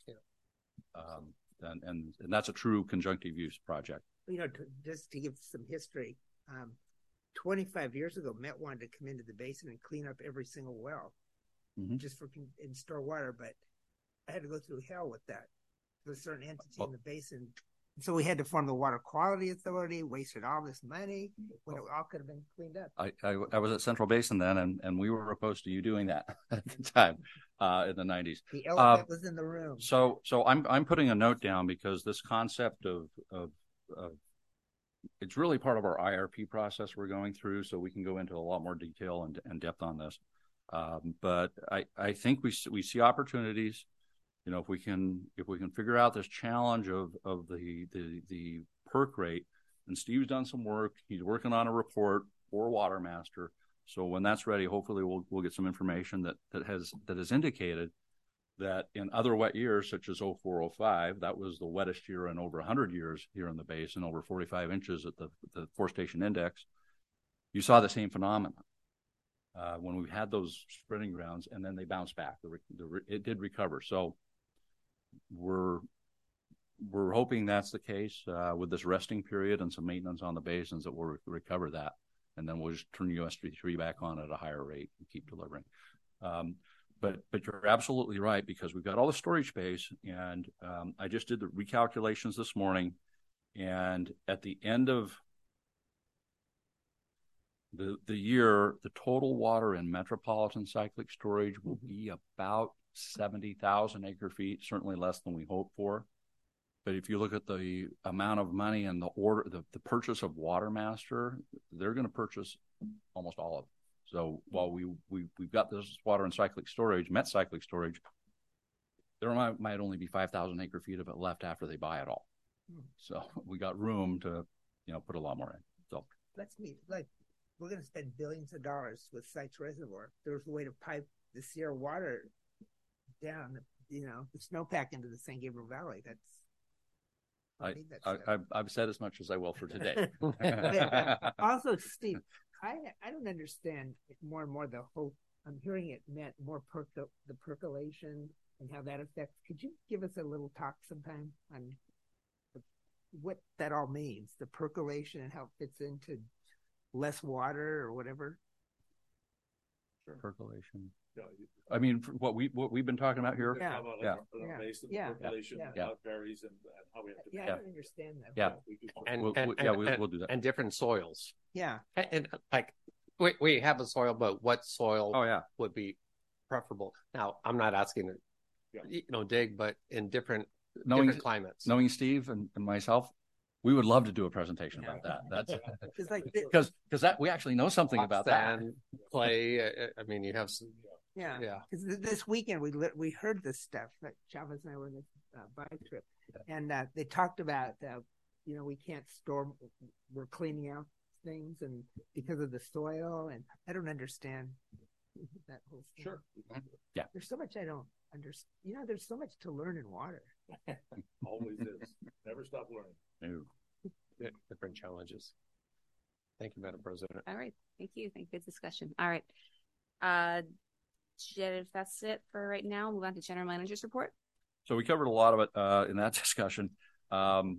And that's a true conjunctive use project. You know, just to give some history, 25 years ago, Met wanted to come into the basin and clean up every single well, just and store water, but I had to go through hell with that. There's a certain entity in the basin. So we had to form the Water Quality Authority, wasted all this money when it all could have been cleaned up. I was at Central Basin then, and we were opposed to you doing that at the time in the 90s. The elephant was in the room. So I'm putting a note down because this concept of it's really part of our IRP process we're going through, so we can go into a lot more detail and depth on this. But I think we see opportunities. You know, if we can figure out this challenge of the perk rate, and Steve's done some work. He's working on a report for Water Master. So when that's ready, hopefully we'll get some information that has indicated that in other wet years, such as 0405, that was the wettest year in over 100 years here in the basin, over 45 inches at the forestation index. You saw the same phenomenon when we had those spreading grounds, and then they bounced back. It did recover. So we're hoping that's the case with this resting period and some maintenance on the basins that will recover that, and then we'll just turn USD3 back on at a higher rate and keep delivering. But you're absolutely right, because we've got all the storage space, and I just did the recalculations this morning, and at the end of the year, the total water in metropolitan cyclic storage will be about 70,000 acre feet, certainly less than we hoped for. But if you look at the amount of money and the purchase of Water Master, they're going to purchase almost all of it. So while we've got this water in cyclic storage, Met cyclic storage, there might only be 5,000 acre feet of it left after they buy it all. So we got room to, put a lot more in. So let's meet. Like, we're going to spend billions of dollars with Sykes Reservoir. There's a way to pipe the Sierra water down, the snowpack into the San Gabriel Valley. I've said as much as I will for today. Also, Steve, I don't understand more and more the whole. I'm hearing it meant more the percolation and how that affects. Could you give us a little talk sometime on what that all means, the percolation and how it fits into less water or whatever? Percolation. I mean, what we've been talking about here. Yeah. Percolation, how it varies and how we have to. Yeah, I don't understand that. Yeah. We'll do that. And different soils. Yeah. And like we have a soil, but what soil would be preferable? Now, I'm not asking to dig, but in different climates. Knowing Steve and myself, we would love to do a presentation about that. That's because that we actually know something about that. Clay. I mean, you have some. Yeah. Because this weekend we heard this stuff. Like Chavez and I were on this bike trip, and they talked about we can't store. We're cleaning out things, and because of the soil, and I don't understand that whole thing. Sure. Yeah. There's so much I don't understand. There's so much to learn in water. Always is. Never stop learning. No. Different challenges. Thank you, Madam President. All right. Thank you. Good discussion. All right. If that's it for right now, move on to General Manager's report. So we covered a lot of it in that discussion. I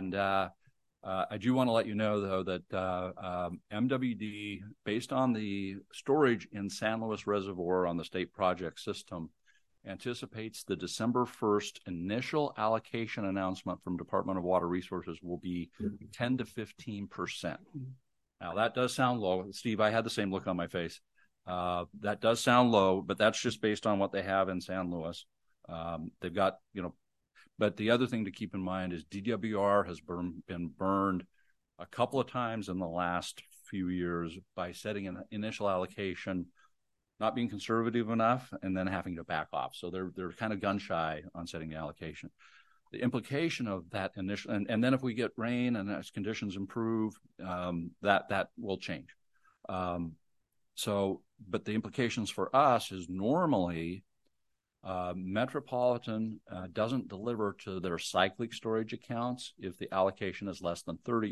do want to let you know, though, that MWD, based on the storage in San Luis Reservoir on the state project system, anticipates the December 1st initial allocation announcement from Department of Water Resources will be 10 to 15%. Now, that does sound low. Steve, I had the same look on my face. That does sound low, but that's just based on what they have in San Luis. They've got, but the other thing to keep in mind is DWR has been burned a couple of times in the last few years by setting an initial allocation, not being conservative enough, and then having to back off. So they're kind of gun shy on setting the allocation. The implication of that initial, and then if we get rain and as conditions improve, that will change. But the implications for us is normally Metropolitan doesn't deliver to their cyclic storage accounts if the allocation is less than 30%.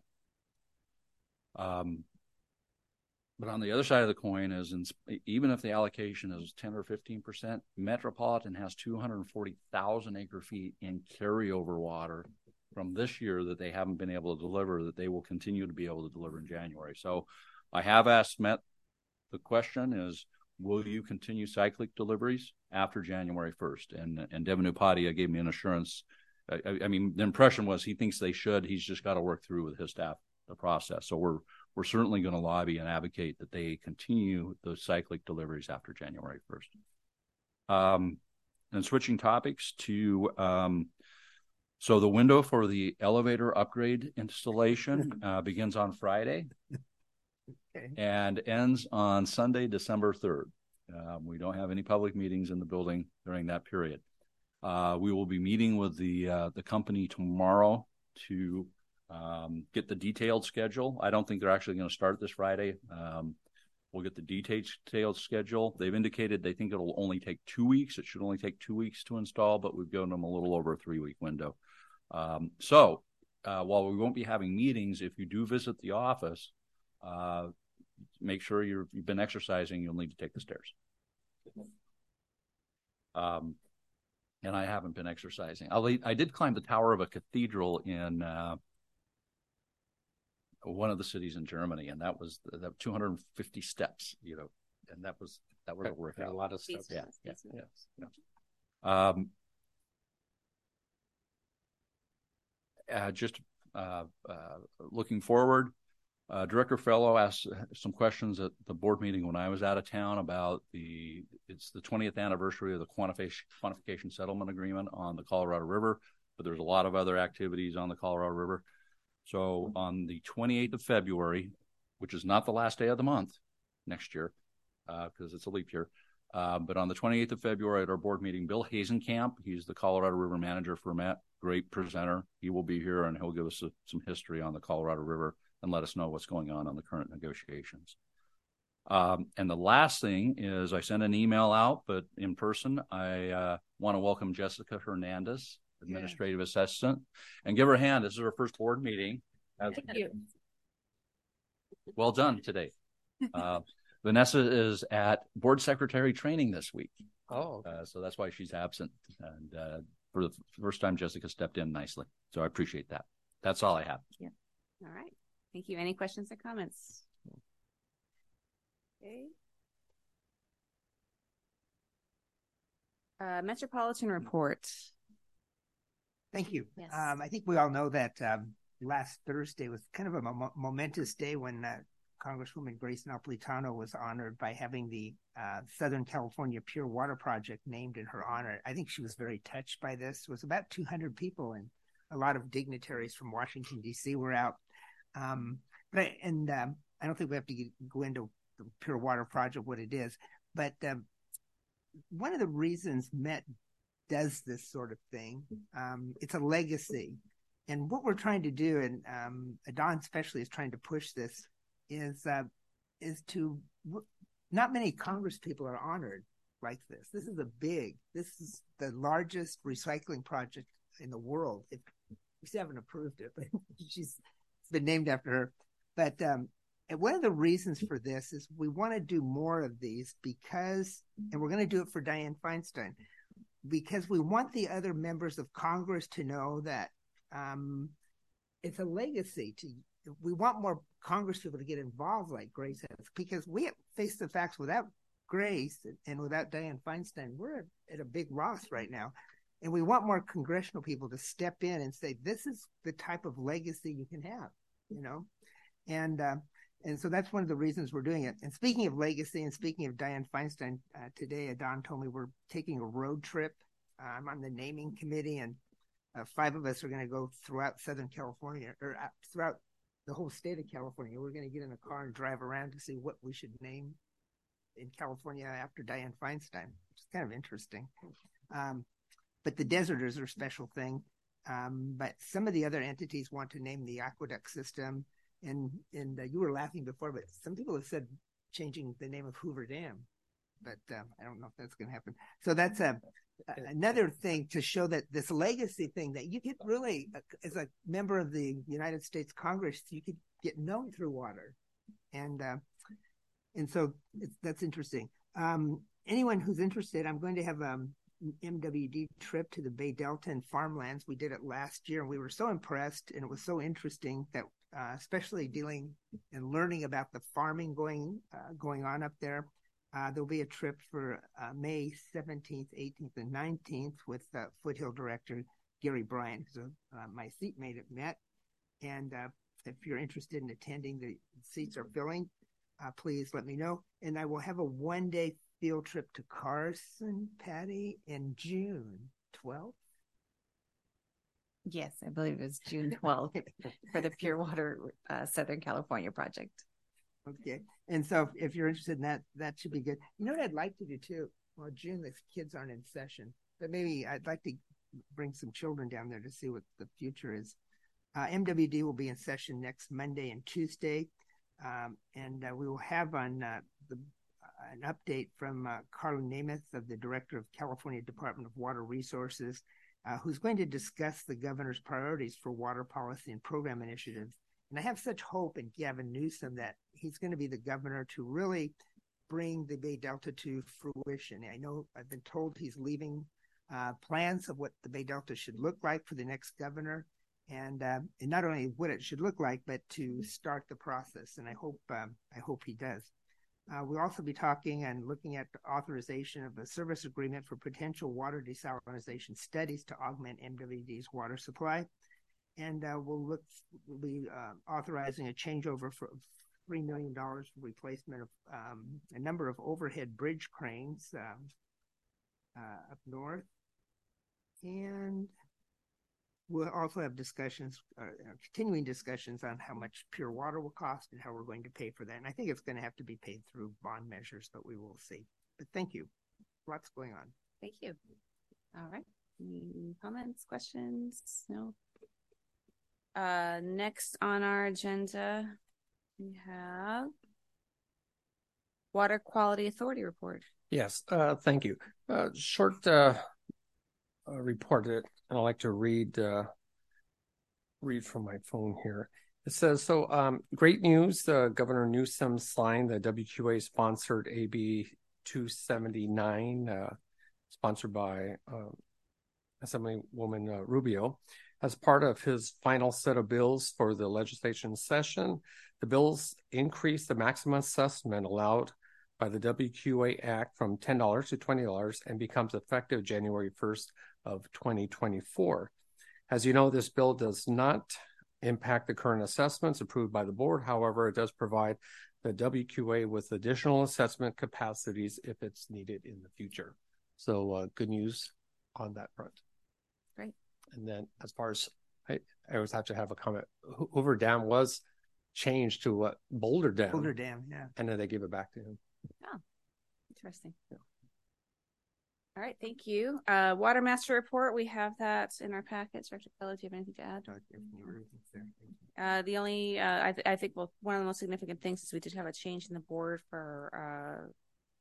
But on the other side of the coin is, even if the allocation is 10 or 15%, Metropolitan has 240,000 acre feet in carryover water from this year that they haven't been able to deliver, that they will continue to be able to deliver in January. So I have asked Met, the question is, will you continue cyclic deliveries after January 1st? And Devin Upadia gave me an assurance. I mean, the impression was he thinks they should. He's just got to work through with his staff the process. So we're certainly going to lobby and advocate that they continue those cyclic deliveries after January 1st. And switching topics to, so the window for the elevator upgrade installation begins on Friday and ends on Sunday, December 3rd. We don't have any public meetings in the building during that period. We will be meeting with the company tomorrow to get the detailed schedule. I don't think they're actually going to start this Friday. We'll get the detailed schedule. They've indicated they think it'll only take 2 weeks. It should only take 2 weeks to install, but we've given them a little over a 3-week window. So while we won't be having meetings, if you do visit the office, make sure you've been exercising. You'll need to take the stairs. And I haven't been exercising. I did climb the tower of a cathedral in one of the cities in Germany, and that was 250 steps, and that was a workout. A lot of stuff. Just looking forward, Director Fellow asked some questions at the board meeting when I was out of town about it's the 20th anniversary of the quantification settlement agreement on the Colorado River, but there's a lot of other activities on the Colorado River. So on the 28th of February, which is not the last day of the month next year, because it's a leap year, but on the 28th of February at our board meeting, Bill Hazenkamp, he's the Colorado River manager for Met, great presenter. He will be here and he'll give us some history on the Colorado River and let us know what's going on the current negotiations. And the last thing is I sent an email out, but in person, I want to welcome Jessica Hernandez, Administrative Assistant, and give her a hand. This is her first board meeting. Thank you. Well done today. Vanessa is at board secretary training this week. Oh, so that's why she's absent. And for the first time, Jessica stepped in nicely. So I appreciate that. That's all I have. Yeah. All right. Thank you. Any questions or comments? Okay. Metropolitan report. Thank you. Yes. I think we all know that last Thursday was kind of a momentous day when Congresswoman Grace Napolitano was honored by having the Southern California Pure Water Project named in her honor. I think she was very touched by this. It was about 200 people, and a lot of dignitaries from Washington, D.C. were out. I don't think we have to go into the Pure Water Project, what it is, but one of the reasons Met does this sort of thing, it's a legacy. And what we're trying to do, and Don especially is trying to push this, is to, not many Congress people are honored like this. This is the largest recycling project in the world. We still haven't approved it, but it's been named after her. But and one of the reasons for this is we want to do more of these because, and we're going to do it for Dianne Feinstein, because we want the other members of Congress to know that it's a legacy. We want more Congress people to get involved like Grace has, because we have faced the facts. Without Grace and without Dianne Feinstein, we're at a big loss right now. And we want more congressional people to step in and say, this is the type of legacy you can have, you know? And so that's one of the reasons we're doing it. And speaking of legacy and speaking of Dianne Feinstein, today Don told me we're taking a road trip. I'm on the naming committee, and 5 of us are going to go throughout Southern California, or throughout the whole state of California. We're going to get in a car and drive around to see what we should name in California after Dianne Feinstein, which is kind of interesting. But the deserters are a special thing. But some of the other entities want to name the aqueduct system. And you were laughing before, but some people have said changing the name of Hoover Dam. But I don't know if that's going to happen. So that's another thing to show that this legacy thing, that you could really, as a member of the United States Congress, you could get known through water. And so that's interesting. Anyone who's interested, I'm going to have MWD trip to the Bay Delta and farmlands. We did it last year, and we were so impressed, and it was so interesting that especially dealing and learning about the farming going on up there. There'll be a trip for May 17th, 18th, and 19th with Foothill Director Gary Bryan, who's my seatmate at Met. And if you're interested in attending, the seats are filling. Please let me know. And I will have a one-day field trip to Carson, Patty, in June 12th. Yes, I believe it's June 12th for the Pure Water Southern California project. Okay. And so if you're interested in that, that should be good. You know what I'd like to do too? Well, June, the kids aren't in session, but maybe I'd like to bring some children down there to see what the future is. MWD will be in session next Monday and Tuesday. And we will have on an update from Carla Namath, of the Director of California Department of Water Resources, who's going to discuss the governor's priorities for water policy and program initiatives. And I have such hope in Gavin Newsom that he's going to be the governor to really bring the Bay Delta to fruition. I know I've been told he's leaving plans of what the Bay Delta should look like for the next governor, and not only what it should look like, but to start the process. And I hope he does. We'll also be talking and looking at the authorization of a service agreement for potential water desalination studies to augment MWD's water supply. And we'll be authorizing a changeover for $3 million for replacement of a number of overhead bridge cranes up north. And we'll also have discussions, continuing discussions on how much pure water will cost and how we're going to pay for that. And I think it's going to have to be paid through bond measures, but we will see. But thank you. Lots going on. Thank you. All right. Any comments, questions? No? Next on our agenda, we have Water Quality Authority report. Yes, thank you. Short report that I'd like to read from my phone here. It says, great news. Governor Newsom signed the WQA sponsored AB 279, sponsored by Assemblywoman Rubio. As part of his final set of bills for the legislation session, the bills increase the maximum assessment allowed by the WQA Act from $10 to $20 and becomes effective January 1st of 2024. As you know, this bill does not impact the current assessments approved by the board. However, it does provide the WQA with additional assessment capacities if it's needed in the future. So good news on that front. Great. And then as far as, I always have to have a comment. Hoover Dam was changed to what? Boulder Dam. Boulder Dam, yeah. And then they gave it back to him. Oh, interesting. Yeah. All right, thank you. Water Master Report, we have that in our packets. Director Fellow, do you have anything to add? The only, I think, well, one of the most significant things is we did have a change in the board for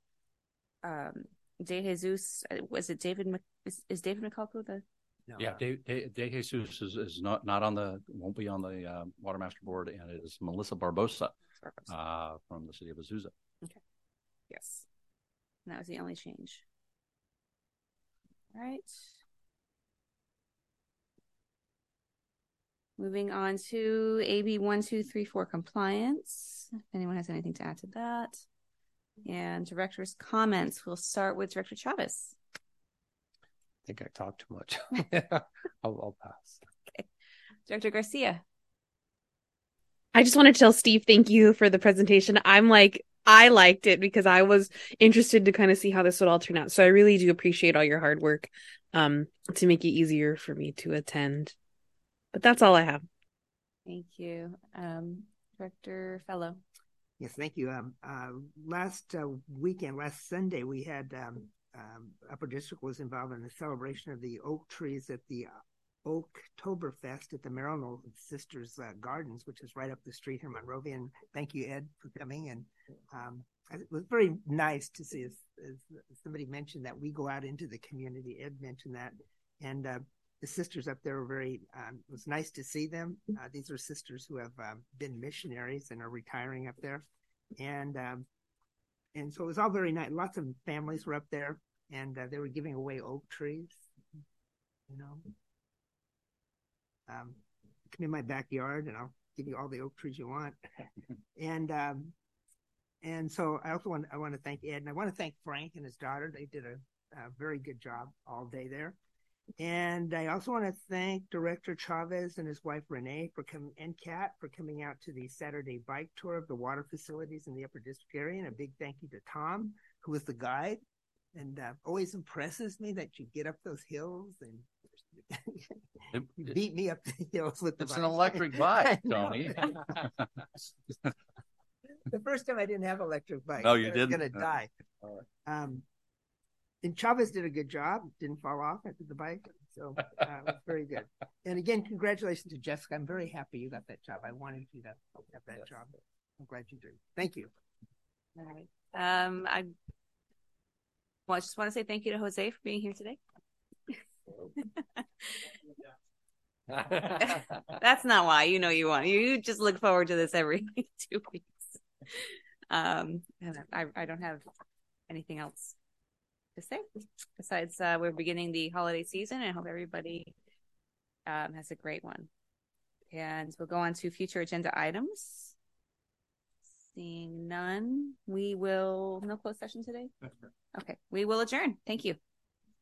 De Jesus. Was it David? Is David McCullough the? No. Yeah, De Jesus is not on the, won't be on the Water Master Board, and it is Melissa Barbosa from the city of Azusa. Okay. Yes. And that was the only change. All right. Moving on to AB 1234 compliance. If anyone has anything to add to that. And director's comments. We'll start with Director Chavez. I think I talked too much. I'll pass. Okay. Director Garcia. I just want to tell Steve thank you for the presentation. I liked it because I was interested to kind of see how this would all turn out. So I really do appreciate all your hard work to make it easier for me to attend. But that's all I have. Thank you. Director Fellow. Yes, thank you. Last weekend, last Sunday, we had Upper District was involved in the celebration of the oak trees at the Oaktoberfest at the Maryland Sisters Gardens, which is right up the street here in Monrovia. And thank you, Ed, for coming. And it was very nice to see, as somebody mentioned, that we go out into the community. Ed mentioned that. And the sisters up there were very, it was nice to see them. These are sisters who have been missionaries and are retiring up there. And so it was all very nice. Lots of families were up there, and they were giving away oak trees, you know. Come in my backyard and I'll give you all the oak trees you want. And so I also want to thank Ed, and I want to thank Frank and his daughter. They did a very good job all day there. And I also want to thank Director Chavez and his wife Renee and Kat for coming out to the Saturday bike tour of the water facilities in the Upper District area. And a big thank you to Tom, who was the guide, and always impresses me that you get up those hills and you beat me up the hills with the bike. It's an electric bike, Tony. The first time I didn't have an electric bike. Oh, you didn't? I was going to die. And Chavez did a good job. Didn't fall off after the bike. So it was very good. And again, congratulations to Jessica. I'm very happy you got that job. I wanted you to have that job. I'm glad you did. Thank you. All right. I just want to say thank you to Jose for being here today. That's not why. You know you want. You just look forward to this every 2 weeks. And I don't have anything else to say besides we're beginning the holiday season, and I hope everybody has a great one. And we'll go on to future agenda items. Seeing none, we will no closed session today. Okay, we will adjourn. Thank you.